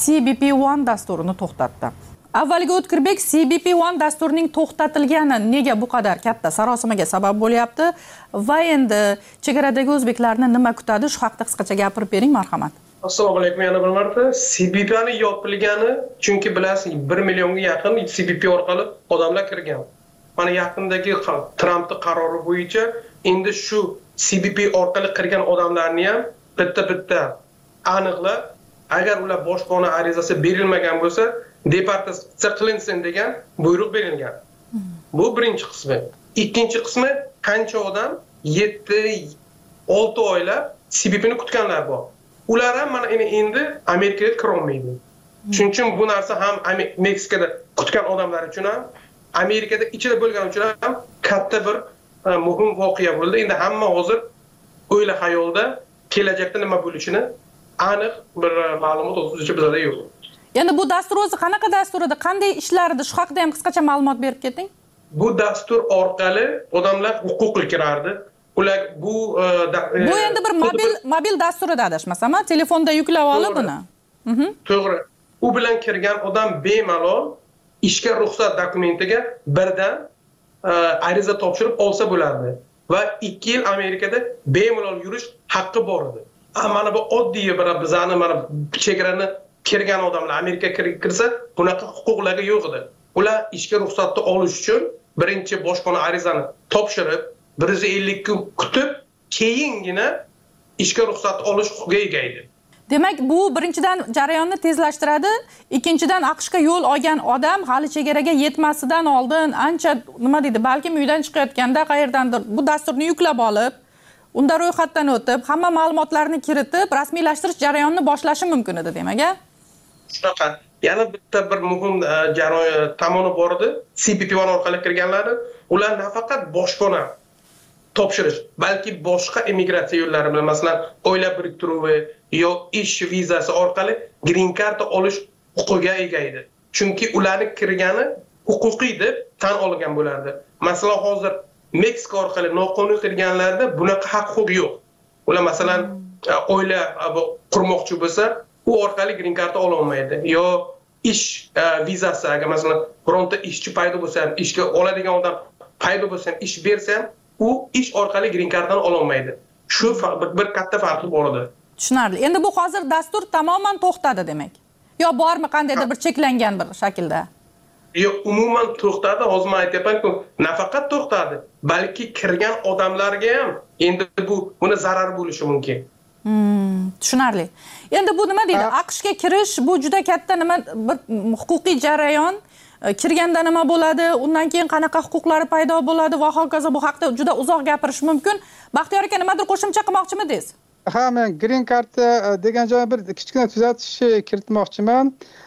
CBP-1 dasturini to'xtatdi. Avvaliga O'tkirbek, CBP-1 dasturining to'xtatilgani nega bu qadar katta sarosimaga sabab bo'lyapti va endi chegaradagi o'zbeklarni nima kutadi? Shu haqda qisqacha gapirib bering, marhamat. Assalomu alaykum, yana bir marta. CBP'ni yopilgani, chunki bilasiz, 1 millionga yaqin CBP orqali odamlar kirgan. Mana yaqindagi Trumpning qarori bo'yicha endi shu CBP orqali kirgan odamlarni ham bitta aniqlab, agar ular boshpana arizasi berilmagan bo'lsa, deportatsiya qilinsin degan buyruq berilgan. Bu birinchi qismi. Ikkinchi qismi, qancha odam 7-6 oylab CBP'ni kutganlar bor. Ular ham mana endi Amerikaga kira olmaydi. Shuning uchun bu narsa ham Meksikada kutgan odamlar uchun ham, Amerikada ichida bo'lgan uchun ham katta bir muhim voqea bo'ldi. Endi hamma hozir o'yla xayolda kelajakda nima bo'lishini aniq bir ma'lumot o'zimizcha bizda yo'q. Ya'ni bu dastur o'zi qanaqa dastur edi, qanday ishlardi? Shu haqida ham qisqacha ma'lumot berib keting. Bu dastur orqali odamlar huquqli kirardi. ular bu endi bir mobil dasturida adashmasam, telefonda yuklab olib buni. To'g'ri. U bilan kirgan odam bemalol ishga ruxsat dokumentiga birdan ariza topshirib olsa bo'lardi va 2 yil Amerikada bemalol yurish haqqi bor edi. Mana bu oddiy bizani mana chegarani kirgan odamlar Amerikaga kirsa, bunaqa huquqlari yo'q edi. Ular ishga ruxsatni olish uchun birinchi boshqona arizani topshirib, 150 kun kutib, keyingina ishga ruxsat olish huquqiga ega edi. Demak, bu birinchidan jarayonni tezlashtiradi, ikkinchidan AQShga yo'l olgan odam hali chegaraga yetmasidan oldin ancha nima deydi, balkim uydan chiqayotganda qayerdandir bu dasturni yuklab olib, unda ro'yxatdan o'tib, hamma ma'lumotlarni kiritib, rasmiylashtirish jarayonini boshlashi mumkin edi, demak-a? Shunaqa. Yana bitta bir muhim jarayon tomoni bor edi. CBP1 orqali kirganlari, ular nafaqat boshpana topshirish, balki boshqa immigratsiya yo'llari bilan, masalan, oila biriktiruvi yo ish vizasi orqali green card olish huquqiga ega edi. Chunki ularning kirgani huquqiy deb tan olgan bo'lardi. Masalan, hozir Meksika orqali noqonuniy kirganlarda bunaqa haq-huquq yo'q. Ular masalan oila qurmoqchi bo'lsa, u orqali green card ola olmaydi. Yo ish vizasi, agar masalan bironta ishchi paydo bo'lsa, ishga oladigan odam paydo bo'lsa, ish bersa, u ish orqali green carddan ola olmaydi. Shu bir katta farqi bor edi. Tushunarli. Endi bu hozir dastur tamoman to'xtadi demak. Yo bormi qandaydir bir cheklangan bir shaklda? Yo'q, umuman to'xtadi. Hozir men aytayapman-ku, nafaqat to'xtadi, balki kirgan odamlarga ham endi buni zarar bo'lishi mumkin. Tushunarli. Endi bu nima deydi? AQShga kirish bu juda katta nima bir huquqiy jarayon. Kirganda nima bo'ladi, undan keyin qanaqa huquqlari paydo bo'ladi va hokazo, bu haqda juda uzoq gapirish mumkin. Baxtiyor aka, nimadir qo'shimcha qilmoqchimidingiz? Ha, men green card degan joyga bir kichkina tuzatish kiritmoqchiman.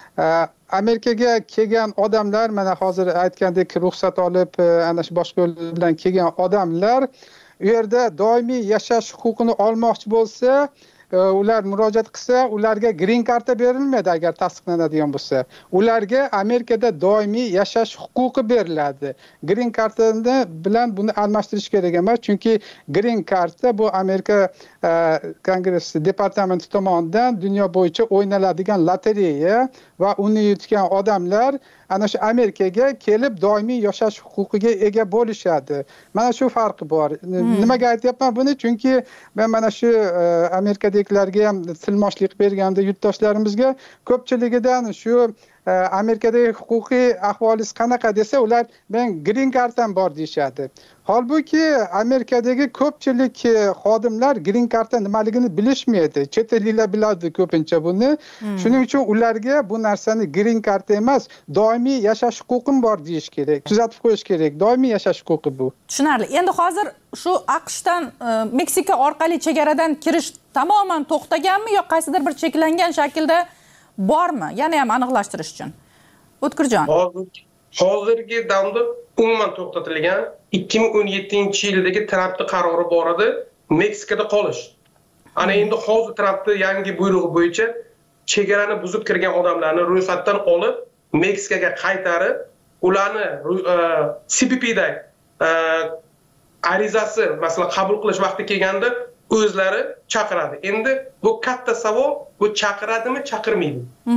Amerikaga kelgan odamlar, mana hozir aytgandek ruxsat olib, ana shu boshqa yo'l bilan kelgan odamlar u yerda doimiy yashash huquqini olmoqchi bo'lsa, ular murojaat qilsa, ularga green card berilmaydi agar tasdiqlanadigan bo'lsa. Ularga Amerikada doimiy yashash huquqi beriladi. Green card bilan buni almashtirish kerak emas, chunki green card bu Amerika Kongress departamenti tomonidan dunyo bo'yicha o'ynaladigan lotereya va uni yutgan odamlar ana shu Amerikaga kelib doimiy yashash huquqiga ega bo'lishadi. Mana shu farqi bor. Nimaga aytyapman buni? Chunki men mana shu Amerikadagilarga ham tilmoshlik berganda yurtdoshlarimizga ko'pchiligidan shu Amerikadagi huquqiy ahvolingiz qanaqa desa, ular men green carddan bor deyshadi. Holbuki Amerikadagi ko'pchilik xodimlar green carddan nimaligini bilishmaydi. Chet elliklar biladi ko'pincha buni. Shuning uchun ularga bu narsani green card emas, doimiy yashash huquqim bor deyish kerak. Tuzatib qo'yish kerak. Doimiy yashash huquqi bu. Tushunarli. Endi hozir shu AQShdan Meksika orqali chegaradan kirish tamoman to'xtaganmi yo qaysidir bir cheklangan shaklda bormi? Yana ham aniqlashtirish uchun. O'tkirjon. Hozirgi damda umuman to'xtatilgan 2017-yildagi Trampning qarori bor edi, Meksikada qolish. Ana endi hozir Trampning yangi buyrug'i bo'yicha chegarani buzib kirgan odamlarni ro'yxatdan olib, Meksikaga qaytarib, ularni CBPda arizasi, masalan, qabul qilish vaqti kelganda o'zlari chaqiradi. Endi bu katta savol, bu chaqiradimi, chaqirmaydi?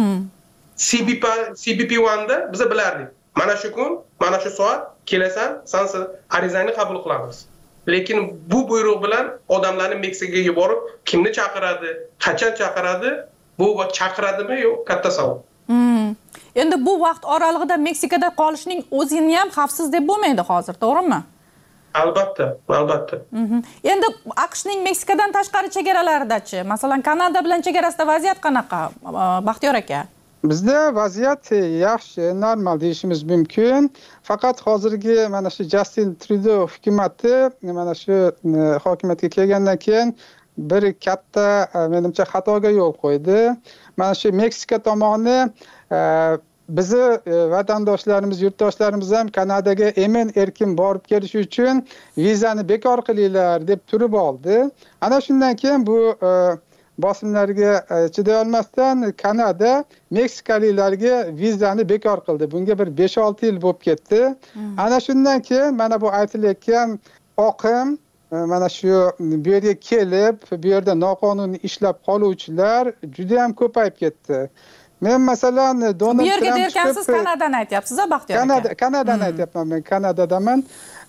CBP1da biz bilardik. Mana shu kun, mana shu soat kelasan, sen arizangni qabul qilamiz. Lekin bu buyruq bilan odamlarni Meksikaga yuborib, kimni chaqiradi, qachon chaqiradi, bu chaqiradimi yo'q, katta savol. Endi bu vaqt oralig'ida Meksikada qolishning o'zini ham xavfsiz deb bo'lmaydi hozir, to'g'rimi? Albatta, albatta. Endi AQShning Meksikadan tashqari chegaralaridachi, masalan, Kanada bilan chegarasida vaziyat qanaqa, Baxtiyor aka? Bizda vaziyat yaxshi, normal deyishimiz mumkin. Faqat hozirgi mana shu Justin Trudeau hukumatı mana shu hokimiyatga kelgandan keyin bir katta menimcha xatoga yo'l qo'ydi. Mana shu Meksika tomoni bizi vatandoshlarimiz, yurtdoshlarimiz ham Kanadaga emin-erkin borib kelish uchun vizani bekor qilinglar deb turib oldi. Ana shundan keyin bu bosimlarga chiday olmasdan Kanada Meksikaliklarga vizani bekor qildi. Bunga bir 5-6 yil bo'lib ketdi. Ana shundan keyin mana bu aytilayotgan oqim mana shu bu yerga kelib, bu yerda noqonuniy ishlab qoluvchilar juda ham ko'payib ketdi. Men masalan Donald Bu yerga Trump derkansiz Kanadani aytyapsiz-a, Baxtiyor aka? Kanadani aytyapman men, Kanadadaman.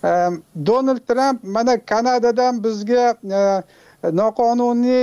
Donald Trump mana Kanadadan bizga noqonuniy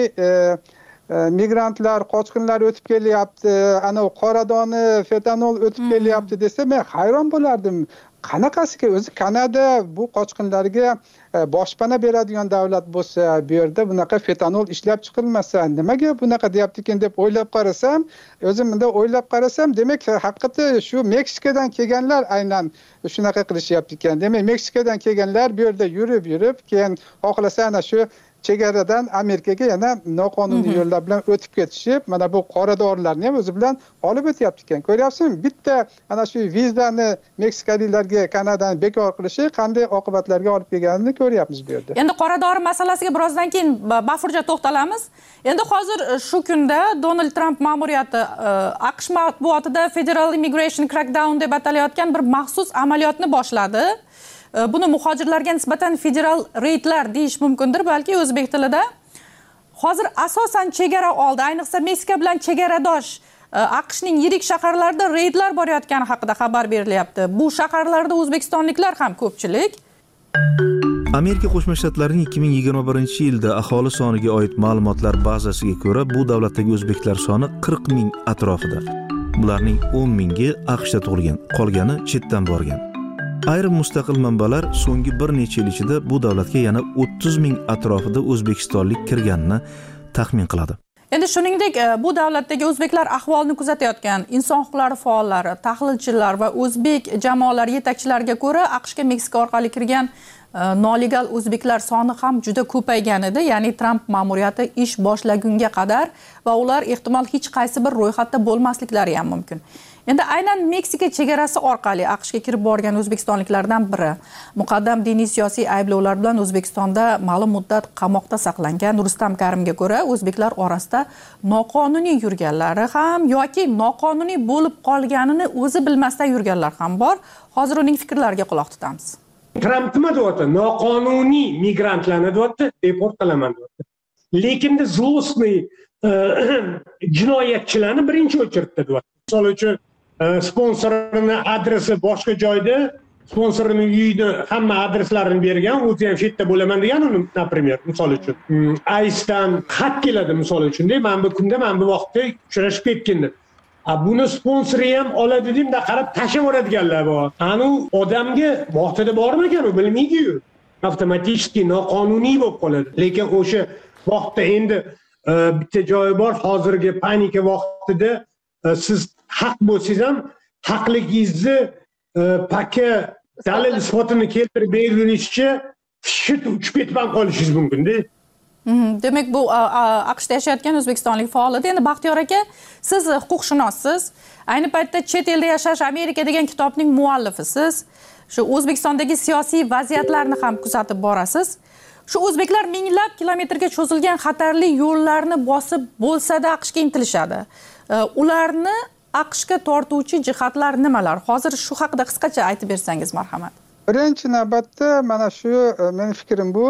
migrantlar, qochqinlar o'tib kelyapti, ana qoradoni, fetanol o'tib kelyapti desa, men hayron bo'lardim. Qanaqasiga o'zi Kanada bu qochqinlarga boshpana beradigan davlat bo'lsa, bu yerda bunaqa fetanol ishlab chiqilmasa, nimaga bunaqa deyapti ekan deb o'ylab qarasam, o'zim bunday o'ylab qarasam, demak haqiqatda shu Meksikadan kelganlar aynan shunaqa qilishyapti ekan. Demak Meksikadan kelganlar bu yerda yurib, keyin xohlasa ana shu chegaradan Amerikaga yana noqonuniy yo'llar bilan o'tib ketishib, mana bu qoradorilarni ham o'zi bilan olib o'tyapti ekan. Ko'ryapsizmi? Bitta ana shu vizani Meksikalilarga Kanadani bekor qilishi qanday oqibatlarga olib kelganini ko'ryapmiz bu yerda. Endi qoradori masalasiga birozdan keyin bafurja to'xtalamiz. Endi hozir shu kunda Donald Trump ma'muriyati AQSh matbuotida Federal Immigration Crackdown deb atalayotgan bir maxsus amaliyotni boshladi. Buni muhojirlarga nisbatan federal reydlar deyish mumkindir, balki o'zbek tilida. Hozir asosan chegara oldi, ayniqsa Meksika bilan chegaradosh AQShning yirik shaharlarida reydlar borayotgani haqida xabar berilyapti. Bu shaharlarda o'zbekistonliklar ham ko'pchilik. Amerika Qo'shma Shtatlarining 2021-yilda aholi soniga oid ma'lumotlar bazasiga ko'ra, bu davlatdagi o'zbeklar soni 40 ming atrofida. Bularning 10 mingi AQShda tug'ilgan, qolgani chetdan borgan. Ayrim mustaqil manbalar so'nggi bir necha yil ichida bu davlatga yana 30 ming atrofida o'zbekistonlik kirganini taxmin qiladi. Endi shuningdek, bu davlatdagi o'zbeklar ahvolini kuzatayotgan inson huquqlari faollari, tahlilchilar va o'zbek jamoalari yetakchilariga ko'ra, AQShga Meksika orqali kirgan nolegal o'zbeklar soni ham juda ko'paygan edi, ya'ni Trump ma'muriyati ish boshlagunga qadar va ular ehtimol hech qaysi bir ro'yxatda bo'lmasliklari ham mumkin. Endi aynan Meksika chegarasi orqali AQShga kirib borgan o'zbekistonliklardan biri muqaddam diniy siyosiy ayblovlar bilan O'zbekistonda ma'lum muddat qamoqda saqlangan Rustam Karimga ko'ra, o'zbeklar orasida noqonuniy yurganlari ham yoki noqonuniy bo'lib qolganini o'zi bilmasdan yurganlar ham bor. Hozir uning fikrlariga quloq tutamiz. Trump nima deyapti? Noqonuniy migrantlarni deyapti, deport qilaman deyapti. Lekin zlostniy jinoyatchilarni birinchi o'chiribdi deyapti. Misol uchun sponsorini adresi boshqa joyda, sponsorining uyida hamma adreslarini bergan, o'zi ham shu yerda bo'laman degan, например, misol uchun ICEdan xat keladi misol uchun, men bu kunda, men bu vaqtda uchrashib ketgandim. Buni sponsori ham oladi deb qarab tashlab yuboradiganlar bor. Ani odamga vaqtida bormi ekan, u bilmaydi-yu. Avtomatik noqonuniy bo'lib qoladi. Lekin o'sha vaqtda endi bitta joyi bor, hozirgi panika vaqtida siz haq bo'lsangiz ham haqligingizni paka dalil isbotini keltirib berishcha shit uchib ketib qolishingiz mumkin-da. Demak, bu AQShda yashayotgan o'zbekistonlik faol edi. Endi Baxtiyor aka, siz huquqshunossiz, ayni paytda chet elda yashash Amerika degan kitobning muallifisiz. Shu O'zbekistondagi siyosiy vaziyatlarni ham kuzatib borasiz. Shu o'zbeklar minglab kilometrga cho'zilgan xatarli yo'llarni bosib bo'lsa-da AQShga intilishadi. Ularni AQShga tortuvchi jihatlar nimalar? Hozir shu haqida qisqacha aytib bersangiz, marhamat. Birinchi navbatda mana shu mening fikrim bu,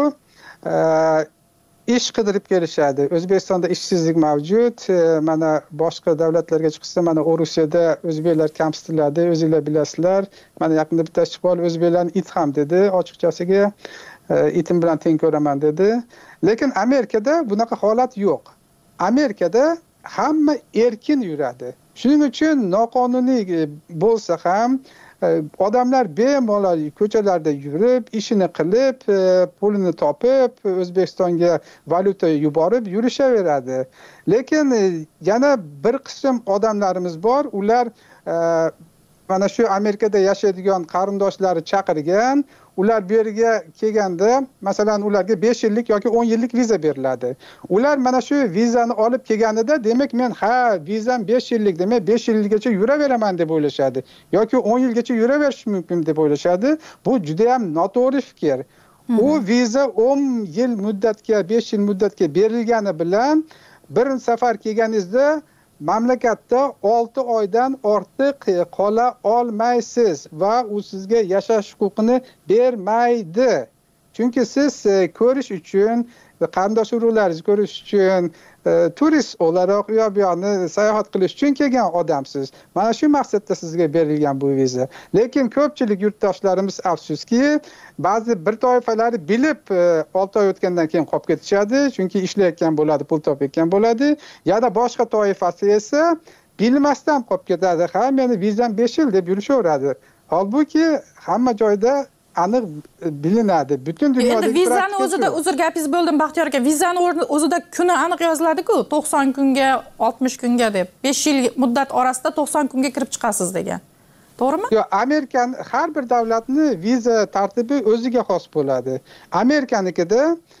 ish qidirib kelishadi. O'zbekistonda ishsizlik mavjud. Mana boshqa davlatlarga chiqsa, mana Rusiyada o'zbeklar kamsitiladi, o'zingizlar bilasizlar. Mana yaqinda bittasi chiqib olib, o'zbeklarni it ham dedi, ochiqchasiga itim bilan teng ko'raman dedi. Lekin Amerikada bunaqa holat yo'q. Amerikada hamma erkin yuradi. Shuning uchun noqonuniy bo'lsa ham odamlar bemalol ko'chalarda yurib, ishini qilib, pulini topib, O'zbekistonga valyuta yuborib yurishaveradi. Lekin yana bir qism odamlarimiz bor, ular mana shu Amerikada yashaydigan qarindoshlari chaqirgan, ular bu yerga kelganda, masalan, ularga 5 yillik yoki 10 yillik viza beriladi. Ular mana shu vizani olib kelganida, demak men vizam 5 yillik, demak 5 yilgacha yuraveraman deb o'ylashadi yoki 10 yilgacha yuraverish mumkin deb o'ylashadi. Bu juda ham noto'g'ri fikr. U viza 10 yil muddatga, 5 yil muddatga berilgani bilan bir safar kelganingizda mamlakatda 6 oydan ortiq qola olmaysiz va u sizga yashash huquqini bermaydi. chunki siz ko'rish uchun, qarindosh urug'laringizni ko'rish uchun, turist o'laroq u yoqni sayohat qilish uchun kelgan odamsiz. Mana shu maqsadda sizga berilgan bu viza. Lekin ko'pchilik yurtdoshlarimiz afsuski, ba'zi bir toifalari bilib 6 oy o'tgandan keyin qolib ketishadi, chunki ishlayotgan bo'ladi, pul topayotgan bo'ladi. Yana boshqa toifasi esa bilmasdan qolib ketadi. Ha, meni vizam 5 yil deb yurishaveradi. Holbuki hamma joyda aniq bilinadi. Butun dunyodagi vizani o'zida, uzr gapingiz bo'ldim Baxtiyor aka, vizani o'zida kuni aniq yoziladi-ku, 90 kunga, 60 kunga deb. 5 yil muddat orasida 90 kunga kirib chiqasiz degan. To'g'rimi? Yo'q, Amerikan har bir davlatni viza tartibi o'ziga xos bo'ladi. Amerikanikida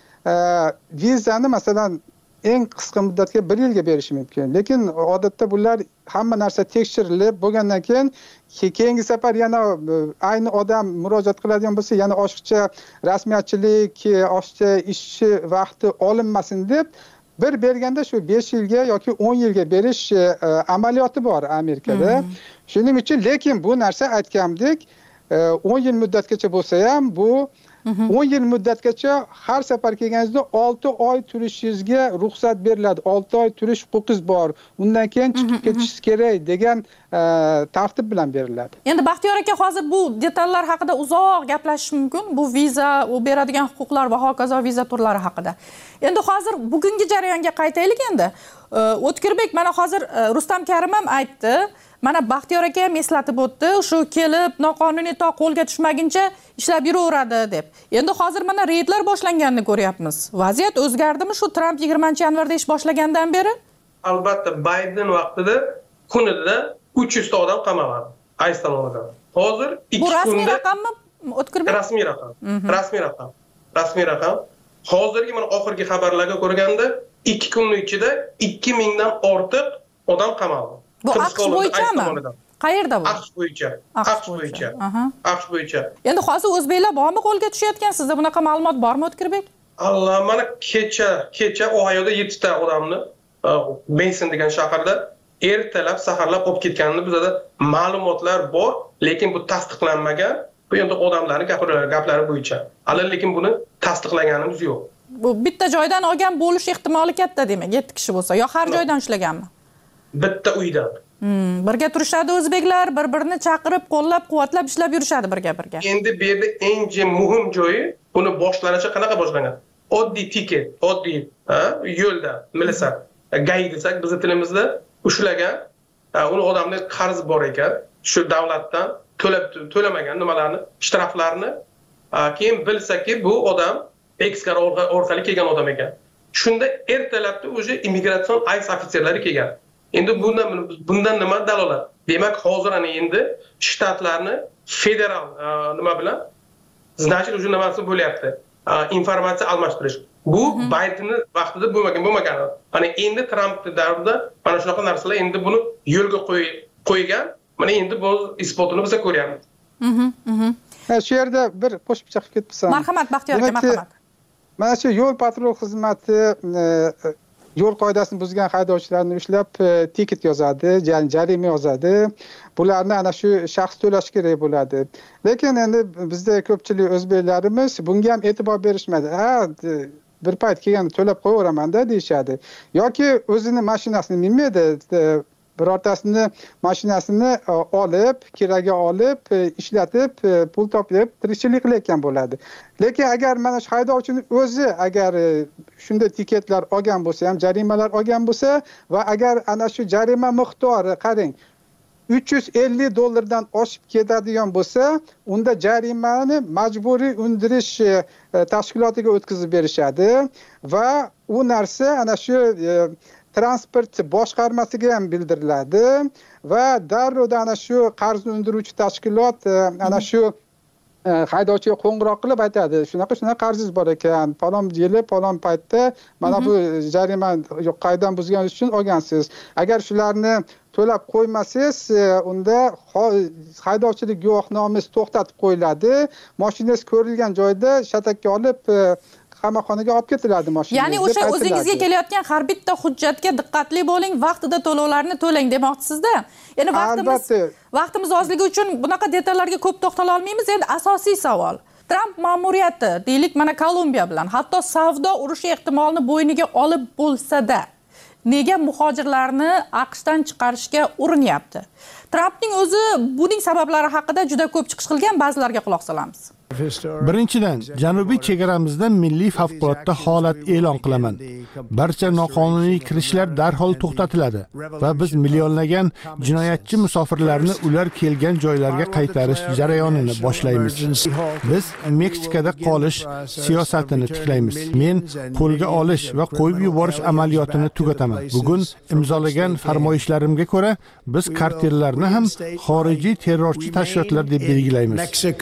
vizani masalan eng qisqa muddatga 1 yilga berishi mumkin. Lekin odatda bular hamma narsa tekshirilib bo'lgandan keyin keyingi safar yana ayni odam murojaat qiladigan bo'lsa, yana oshiqcha rasmiyatchilik, oshiqcha ishchi vaqti olinmasin deb bir berganda shu 5 yilga yoki 10 yilga berish amaliyoti bor Amerikada. Shuning uchun lekin bu narsa aytgandek 10 yil muddatgacha bo'lsa ham bu 10 yil muddatgacha har safar kelganingizda 6 oy turishingizga ruxsat beriladi. 6 oy turish huquqingiz bor. Undan keyin chiqib ketishingiz kerak degan tartib bilan beriladi. Endi Baxtiyor aka, hozir bu detallar haqida uzoq gaplashish mumkin. Bu viza, u beradigan huquqlar va hokazo viza turlari haqida. Endi hozir bugungi jarayonga qaytaylik endi. O'tkirbek mana hozir Rustam Karim ham aytdi. Mana Baxtiyor aka ham eslatib o'tdi, shu kelib noqonuniy to qo'lga tushmaguncha ishlab yuraveradi deb. Endi hozir mana reydlar boshlanganini ko'ryapmiz. Vaziyat o'zgardimi shu Tramp 20-yanvarda ish boshlagandan beri? Albatta, Bayden vaqtida kunida 300 ta odam qamaladi. ICE tomonidan. Hozir 2 kunda... Bu rasmiy raqammi? O'tkirbek? Rasmiy raqam. Rasmiy raqam. Rasmiy raqam. Hozirgi mana oxirgi xabarlarga ko'rganda 2 kunning ichida 2000 dan ortiq odam qamaldi. Bu AQSh bo'yichami? Qayerda bu? AQSh bo'yicha. AQSh bo'yicha. AQSh bo'yicha. Endi hozir o'zbeklar bormi qo'lga tushayotgan? Sizda bunaqa ma'lumot bormi O'tkirbek? Allah, mana kecha Ohioda 7 ta odamni Mason degan shaharda ertalab saharlab olib ketganini bizda ma'lumotlar bor, lekin bu tasdiqlanmagan. Bu endi odamlarning gaplari bo'yicha. Hali lekin buni tasdiqlaganimiz yo'q. Bu bitta joydan olgan bo'lish ehtimoli katta demak, 7 kishi bo'lsa, yo har joydan ushlaganmi? Bitta uydan. Birga turishadi o'zbeklar, bir-birini chaqirib, qo'llab-quvvatlab ishlab yurishadi birga-birga. Endi bu yerda eng muhim joyi, buni boshlanishi qanaqa boshlangan? Oddiy tiket, oddiy yo'lda, milisa, gay desak bizning tilimizda ushlagan, uni odamning qarzi bor ekan, shu davlatdan to'lamagan nimalarni, shtraflarni, keyin bilsaki bu odam ekskar orqali kelgan odam ekan. Shunda ertalabda o'sha immigratsion ICE ofitserlari kelgan. Endi bundan nima dalolat? Demak, hozir ana endi shtatlarni federal nima bilan значит уже nimasi bo'lyapti. Informatsiya almashtirish. Bu Baydenning vaqtida bo'lmagan. Mana endi Tramp davrida mana shunaqa narsalar endi buni yo'lga qo'ygan. Mana endi bu isbotini biz ko'ryapmiz. Shu yerda bir qo'shimcha qilib ketibsan. Marhamat Baxtiyor aka, marhamat. Mana shu yo'l patrul xizmati yo'l qoidasini buzgan haydovchilarni ushlab tiket yozadi, jarima yozadi. Bularni ana shu shaxs to'lash kerak bo'ladi. Lekin endi bizda ko'pchilik o'zbeklarimiz bunga ham e'tibor berishmaydi. Bir payt kelganda to'lab qo'yaveraman-da deyishadi. Yoki o'zini mashinasini minmaydi. Birortasini mashinasini olib, kiraga olib, ishlatib, pul topib, tirikchilik qilayotgan bo'ladi. Lekin agar mana shu haydovchining o'zi agar shunday tiketlar olgan bo'lsa ham, jarimalar olgan bo'lsa va agar ana shu jarima miqdori qarang $350 dan oshib ketadigan bo'lsa, unda jarimani majburiy undirish tashkilotiga o'tkazib berishadi va u narsa ana shu transport boshqarmasiga ham bildiriladi va darrov ana shu qarzni undiruvchi tashkilot ana shu haydovchiga qo'ng'iroq qilib aytadi, shunaqa qarzingiz bor ekan, falon yili, falon paytda mana bu jarima qoidadan buzganingiz uchun olgansiz. Agar shularni to'lab qo'ymasangiz, unda haydovchilik guvohnomangiz to'xtatib qo'yiladi. Mashinangiz ko'rilgan joyda shatakka olib qamoqxonaga olib ketiladi mashina. Ya'ni o'sha o'zingizga kelayotgan har bitta hujjatga diqqatli bo'ling, vaqtida to'lovlarni to'lang demoqchisizda. Endi vaqtimiz ozligi uchun bunaqa detallarga ko'p to'xtala olmaymiz. Endi asosiy savol. Tramp ma'muriyati, deylik mana Kolumbiya bilan, hatto savdo urushi ehtimolini bo'yniga olib bo'lsa-da, nega muhojirlarni AQShdan chiqarishga urinyapti? Trampning o'zi buning sabablari haqida juda ko'p chiqish qilgan, ba'zilarga quloq solamiz. Birinchidan, janubiy chegaramizda milliy favqulodda holat e'lon qilaman. Barcha noqonuniy kirishlar darhol to'xtatiladi va biz millionlagan jinoyatchi musofirlarni ular kelgan joylarga qaytarish jarayonini boshlaymiz. Biz Meksikada qolish siyosatini tiklaymiz. Men qo'lga olish va qo'yib yuborish amaliyotini tugataman. Bugun imzolagan farmoyishlarimga ko'ra, biz kartellarni ham xorijiy terrorchi tashkilotlar deb belgilaymiz.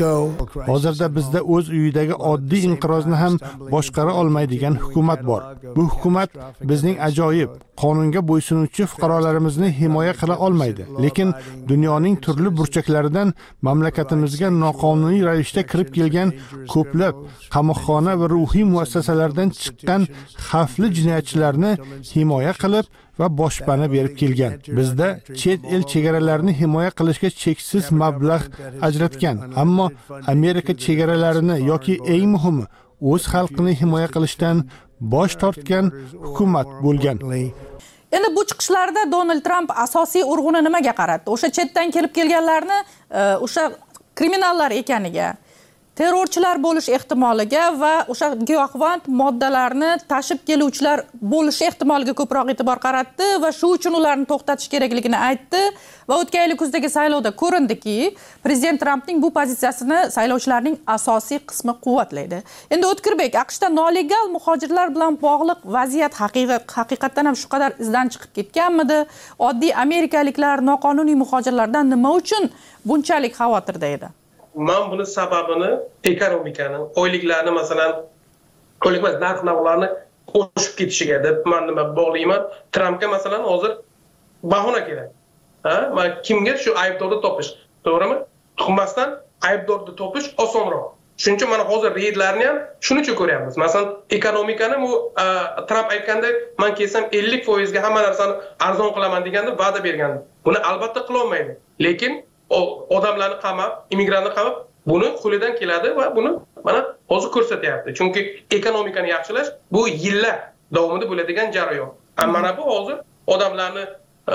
Hozirda bizda o'z uyidagi oddiy inqirozni ham boshqara olmaydigan hukumat bor. Bu hukumat bizning ajoyib, qonunga bo'ysunuvchi fuqarolarimizni himoya qila olmaydi. Lekin dunyoning turli burchaklaridan mamlakatimizga noqonuniy ravishda kirib kelgan ko'plab qamoqxona va ruhiy muassasalardan chiqqan xavfli jinoyatchilarni himoya qilib va boshpana berib kelgan. Bizda chet el chegaralarini himoya qilishga cheksiz mablag' ajratgan, ammo Amerika chegaralarini yoki eng muhimi o'z xalqini himoya qilishdan bosh tortgan hukumat bo'lgan. Endi bu chiqishlarda Donald Trump asosiy urg'uni nimaga qaratdi? O'sha chetdan kelib kelganlarni o'sha kriminallar ekaniga, terrorchilar bo'lish ehtimoliga va o'sha giyohvand moddalarni tashib keluvchilar bo'lish ehtimoliga ko'proq e'tibor qaratdi va shu uchun ularni to'xtatish kerakligini aytdi va o'tgan yil kuzdagi saylovda ko'rindiki, prezident Trampning bu pozitsiyasini saylovchilarning asosiy qismi quvvatlaydi. Endi O'tkirbek, AQShda nolegal muhojirlar bilan bog'liq vaziyat haqiqatan ham shu qadar izdan chiqib ketganmidi? Oddiy amerikaliklar noqonuniy muhojirlardan nima uchun bunchalik xavotirda edi? Men buni sababini ekonomikani, oyliklarni masalan, oylik narx-navlarni qo'shib ketishiga deb men nima bog'layman. Trampga masalan hozir bahona kerak. Men kimga shu aybdorni topish, to'g'rimi? Tuhmatdan aybdorni topish osonroq. Shuning uchun mana hozir reydlarni ham shuning uchun ko'ryapmiz. Masalan, ekonomikani bu Tramp aytgandek, men kelsam 50% ga hamma narsani arzon qilaman deganda va'da bergandi. Buni albatta qila olmaydi. Lekin odamlarni qamab, immigrantni qamab, buni qo'lidan keladi va buni mana hozir ko'rsatyapti. Chunki ekonomikani yaxshilash bu yillar davomida bo'ladigan jarayon. Mana bu hozir odamlarni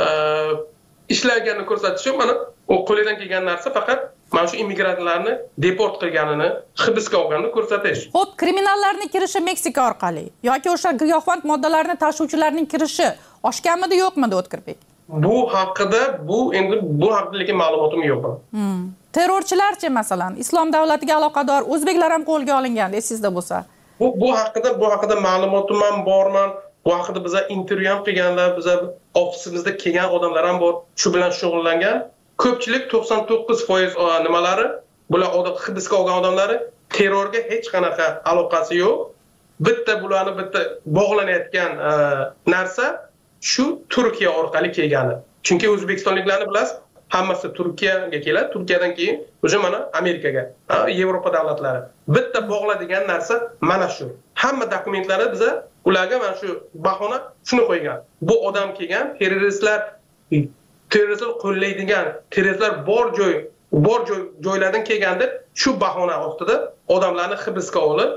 ishlaganini ko'rsatishi, mana u qo'lidan kelgan narsa faqat mana shu immigrantlarni deport qilganini, hibsga olganini ko'rsatish. Xo'p, kriminallarning kirishi Meksika orqali yoki o'sha giyohvand moddalarni tashuvchilarning kirishi oshganmidi, yo'qmidi O'tkirbek? Bu haqida lekin ma'lumotim yo'q. Terrorchilarchi masalan, Islom davlatiga aloqador o'zbeklar ham qo'lga olingan, esingizda bo'lsa. Bu haqida ma'lumotim ham borman. Bu haqida biza intervyu ham qilganlar, biza ofisimizda kelgan odamlar ham bor, shu bilan shug'ullangan. Ko'pchilik 99% nimalari, bular hibsga olgan odamlari terrorga hech qanaqa aloqasi yo'q. Bularni bog'lanayotgan narsa shu Turkiya orqali kelgani. Chunki o'zbekistonliklarni bilasiz, hammasi Turkiyaga keladi, Turkiyadan keyin o'sha mana Amerikaga, Yevropa davlatlari. Bitta bog'ladigan narsa mana shu. Hamma dokumentlari biza ularga mana shu bahona shuni qo'ygan. Bu odam kelgan, terroristlar qo'llaydigan, terroristlar bor joylardan kelgan deb shu bahona ostida odamlarni hibsga olib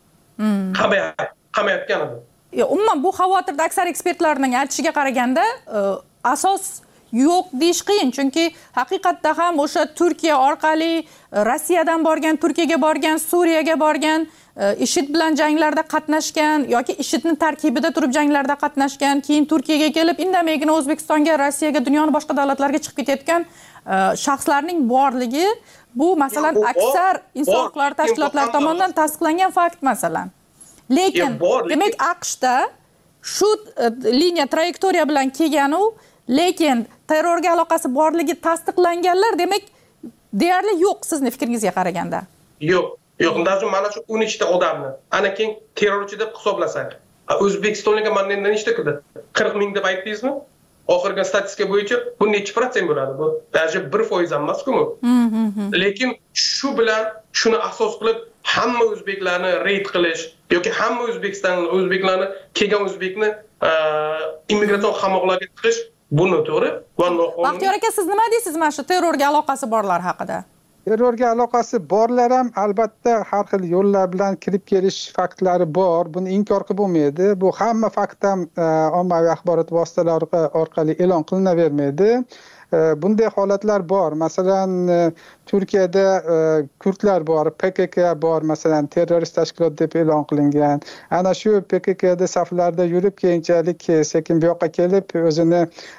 qamayotgan edi. Umuman bu xavotirda aksar ekspertlarning aytishiga qaraganda asos yo'q deyish qiyin, chunki haqiqatda ham o'sha Turkiya orqali Rossiyadan borgan, Turkiyaga borgan, Suriyaga borgan, IShID bilan janglarda qatnashgan yoki IShIDning tarkibida turib janglarda qatnashgan, keyin Turkiyaga kelib indamaygina O'zbekistonga, Rossiyaga, dunyoning boshqa davlatlariga chiqib ketayotgan shaxslarning borligi bu masalan aksar inson huquqlari tashkilotlari tomonidan tasdiqlangan fakt masalan. Lekin demak AQShda shu liniya trayektoriya bilan kelgan u, lekin terrorga aloqasi borligi tasdiqlanganlar demak deyarli yo'q sizning fikringizga qaraganda. Yo'q. Даже mana shu 13 ta odamni ana keyin terrorchi deb hisoblasak, O'zbekistonga mana nechta kirdi? 40 ming deb aytdingizmi? Oxirgi statistika bo'yicha bu necha procent bo'ladi? Bu даже 1% emas-ku. Lekin shu bilan shuni asos qilib hamma o'zbeklarni reyd qilish yoki hamma o'zbeklarni kelgan o'zbekni immigratsion qamoqlarga tiqish bu noto'g'ri va noqonuniy. Baxtiyor aka, siz nima deysiz mana shu terrorga aloqasi borlar haqida? Terrorga aloqasi borlar ham albatta har xil yo'llar bilan kirib kelish faktlari bor. Buni inkor qilib bo'lmaydi. Bu hamma fakt ham ommaviy axborot vositalari orqali e'lon qilinavermaydi. Bunday holatlar bor. Masalan, Turkiyada kurdlar bor, PKK bor, masalan, terrorist tashkilot deb e'lon qilingan. Ana shu PKKda saflarda yurib, keyinchalik sekin bu yoqqa kelib, o'zini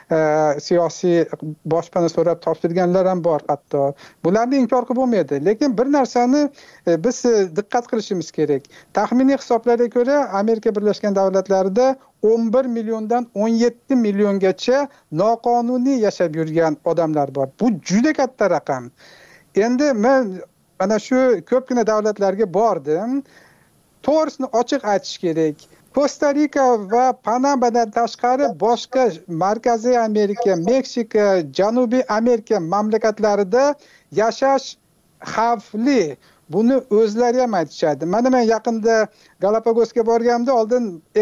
siyosiy boshpana so'rab topshirganlar ham bor hatto. Bularni inkor qilib bo'lmaydi. Lekin bir narsani biz diqqat qilishimiz kerak. Taxminiy hisoblarga ko'ra, Amerika Birlashgan Davlatlarida 11 milliondan 17 milliongacha noqonuniy yashab yurgan odamlar bor. Bu juda katta raqam. Endi men mana shu ko'pgina davlatlarga bordim. To'g'risini ochiq aytish kerak. Kosta-Rika va Panamadan tashqari boshqa Markaziy Amerika, Meksika, Janubiy Amerika mamlakatlarida yashash xavfli. Buni o'zlari ham aytishadi. Mana men yaqinda Galapagosga borganimda oldin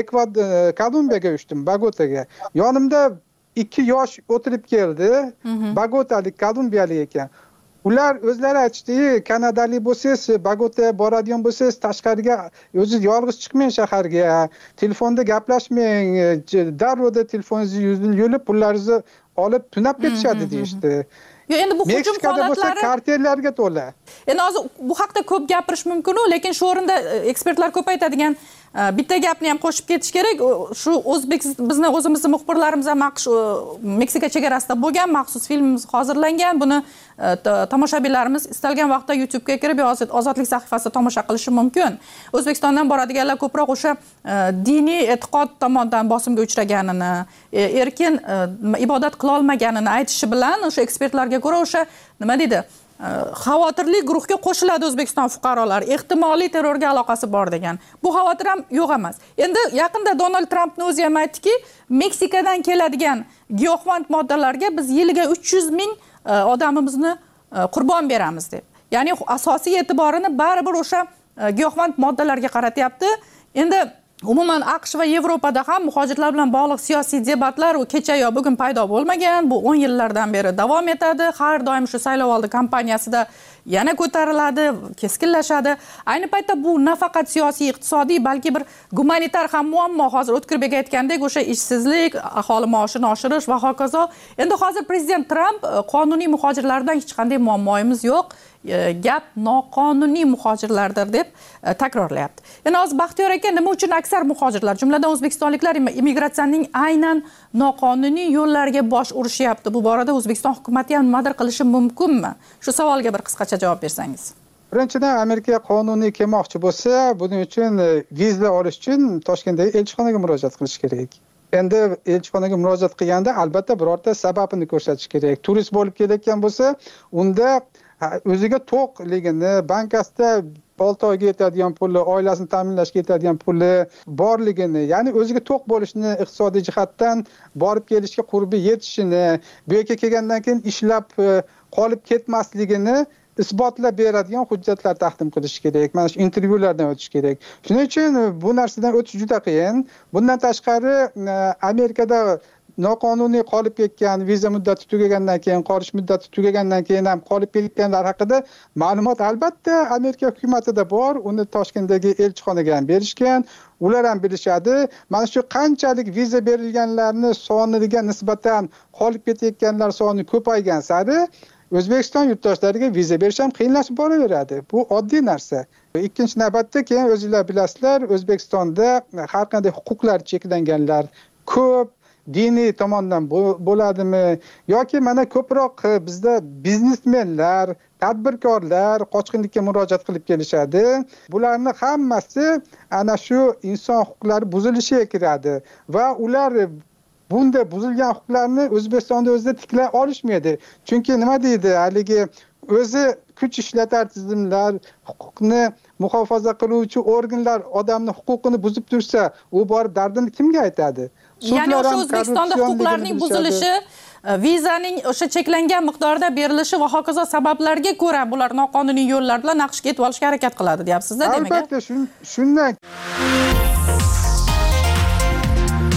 Kolumbiyaga uchdim, Bogotaga. Yonimda 2 yosh o'tirib keldi. Bogotalik, kolumbiyalik ekan. Ular o'zlari aytishdi, Kanadalik bo'lsangiz, Bogotaga boradigan bo'lsangiz, tashqariga o'zi yolg'iz chiqmang shaharga, telefonda gaplashmang, darrov telefoningizni yulib, pullaringizni olib tunab ketishadi deyishdi. Endi bu hujum holatlari kartellarga to'la. Endi hozir bu haqda ko'p gapirish mumkin, lekin shu o'rinda ekspertlar ko'p aytadigan bitta gapni ham qo'shib ketish kerak. Shu bizni o'zimizning muxbirlarimiz ham Meksika chegarasida bo'lgan, maxsus filmimiz hozirlangan. Buni tomoshabinlarimiz istalgan vaqtda YouTube'ga kirib, Ozodlik sahifasida tomosha qilishi mumkin. O'zbekistondan boradiganlar ko'proq o'sha diniy e'tiqod tomonidan bosimga uchraganini, erkin ibodat qila olmaganini aytishi bilan o'sha ekspertlarga ko'ra o'sha nima deydi? Xavotirli guruhga qo'shiladi O'zbekiston fuqarolari, ehtimoliy terrorga aloqasi bor degan. Bu xavotir ham yo'q emas. Endi yaqinda Donald Trampning o'zi ham aytdiki, Meksikadan keladigan giyohvand moddalarga biz yiliga 300 ming odamimizni qurbon beramiz deb. Ya'ni asosiy e'tiborini baribir o'sha giyohvand moddalarga qaratyapti. Endi umuman AQSh va Yevropada ham muhojirlar bilan bog'liq siyosiy debatlar kecha yo bugun paydo bo'lmagan. Bu 10 yillardan beri davom etadi. Har doim shu saylovoldi kampaniyasida yana ko'tariladi, keskinlashadi. Ayni paytda bu nafaqat siyosiy, iqtisodiy, balki bir gumanitar ham muammo. Hozir O'tkirbek aytgandek, o'sha ishsizlik, aholi maoshini oshirish va hokazo. Endi hozir prezident Tramp qonuniy muhojirlardan hech qanday muammoimiz yo'q, gap noqonuniy muhojirlardir deb takrorlayapti. Endi hozir Baxtiyor aka, nima uchun aksar muhojirlar, jumladan o'zbekistonliklar immigratsiyaning aynan noqonuniy yo'llarga bosh urishyapti? Bu borada O'zbekiston hukumatı ham nimadir qilishi mumkinmi? Shu savolga bir qisqacha javob bersangiz. Birinchidan, Amerika qonuniy kelmoqchi bo'lsa, buning uchun viza olish uchun Toshkentdagi elchixonaga murojaat qilish kerak. Endi elchixonaga murojaat qilganda albatta birorta sababini ko'rsatish kerak. Turist bo'lib kelayotgan bo'lsa, unda o'ziga to'qligini, bankasida 6 oyga yetadigan puli, oilasini ta'minlashga yetadigan puli borligini, ya'ni o'ziga to'q bo'lishini, iqtisodiy jihatdan borib kelishga qurbi yetishini, bu yerga kelgandan keyin ishlab qolib ketmasligini isbotlab beradigan hujjatlar taqdim qilish kerak. Mana shu intervyulardan o'tish kerak. Shuning uchun bu narsadan o'tish juda qiyin. Bundan tashqari Amerikada noqonuniy qolib ketgan, viza muddati tugagandan keyin, qolish muddati tugagandan keyin ham qolib ketganlar haqida ma'lumot albatta Amerika hukumatida bor. Uni Toshkentdagi elchixonaga ham berishgan. Ular ham bilishadi. Mana shu qanchalik viza berilganlarni soniga nisbatan qolib ketayotganlar soni ko'paygan sari O'zbekiston yurtdoshlariga viza berish ham qiyinlashib boraveradi. Bu oddiy narsa. Ikkinchi navbatda keyin o'zingizlar bilasizlar, O'zbekistonda har qanday huquqlar cheklanganlar ko'p. Diniy tomondan bo'ladimi yoki mana ko'proq bizda biznesmenlar, tadbirkorlar qochqinlikka murojaat qilib kelishadi. Bularni hammasi ana shu inson huquqlari buzilishiga kiradi va ular bunda buzilgan huquqlarni O'zbekistonda o'zida tiklay olishmaydi. Chunki nima deydi, haligi o'zi kuch ishlatar tizimlar, huquqni muhofaza qiluvchi organlar odamni huquqini buzib tursa, u borib dardini kimga aytadi? Ya'ni o'sha O'zbekistonda huquqlarning buzilishi, vizaning o'sha cheklangan miqdorda berilishi va hokazo sabablarga ko'ra bular noqonuniy yo'llar bilan AQShga yetib olishga harakat qiladi, deyapsiz-da, demak. Albatta, shundan.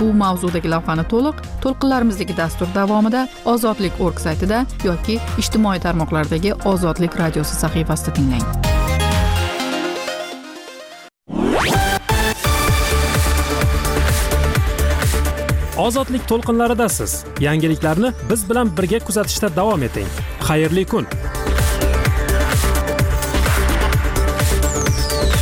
bu mavzudagi lavhani to'lqinlarimizdagi dastur davomida ozodlik.org saytida yoki ijtimoiy tarmoqlardagi Ozodlik radiosi sahifasida tinglang. Ozodlik to'lqinlaridasiz. Yangiliklarni biz bilan birga kuzatishda davom eting. Xayrli kun.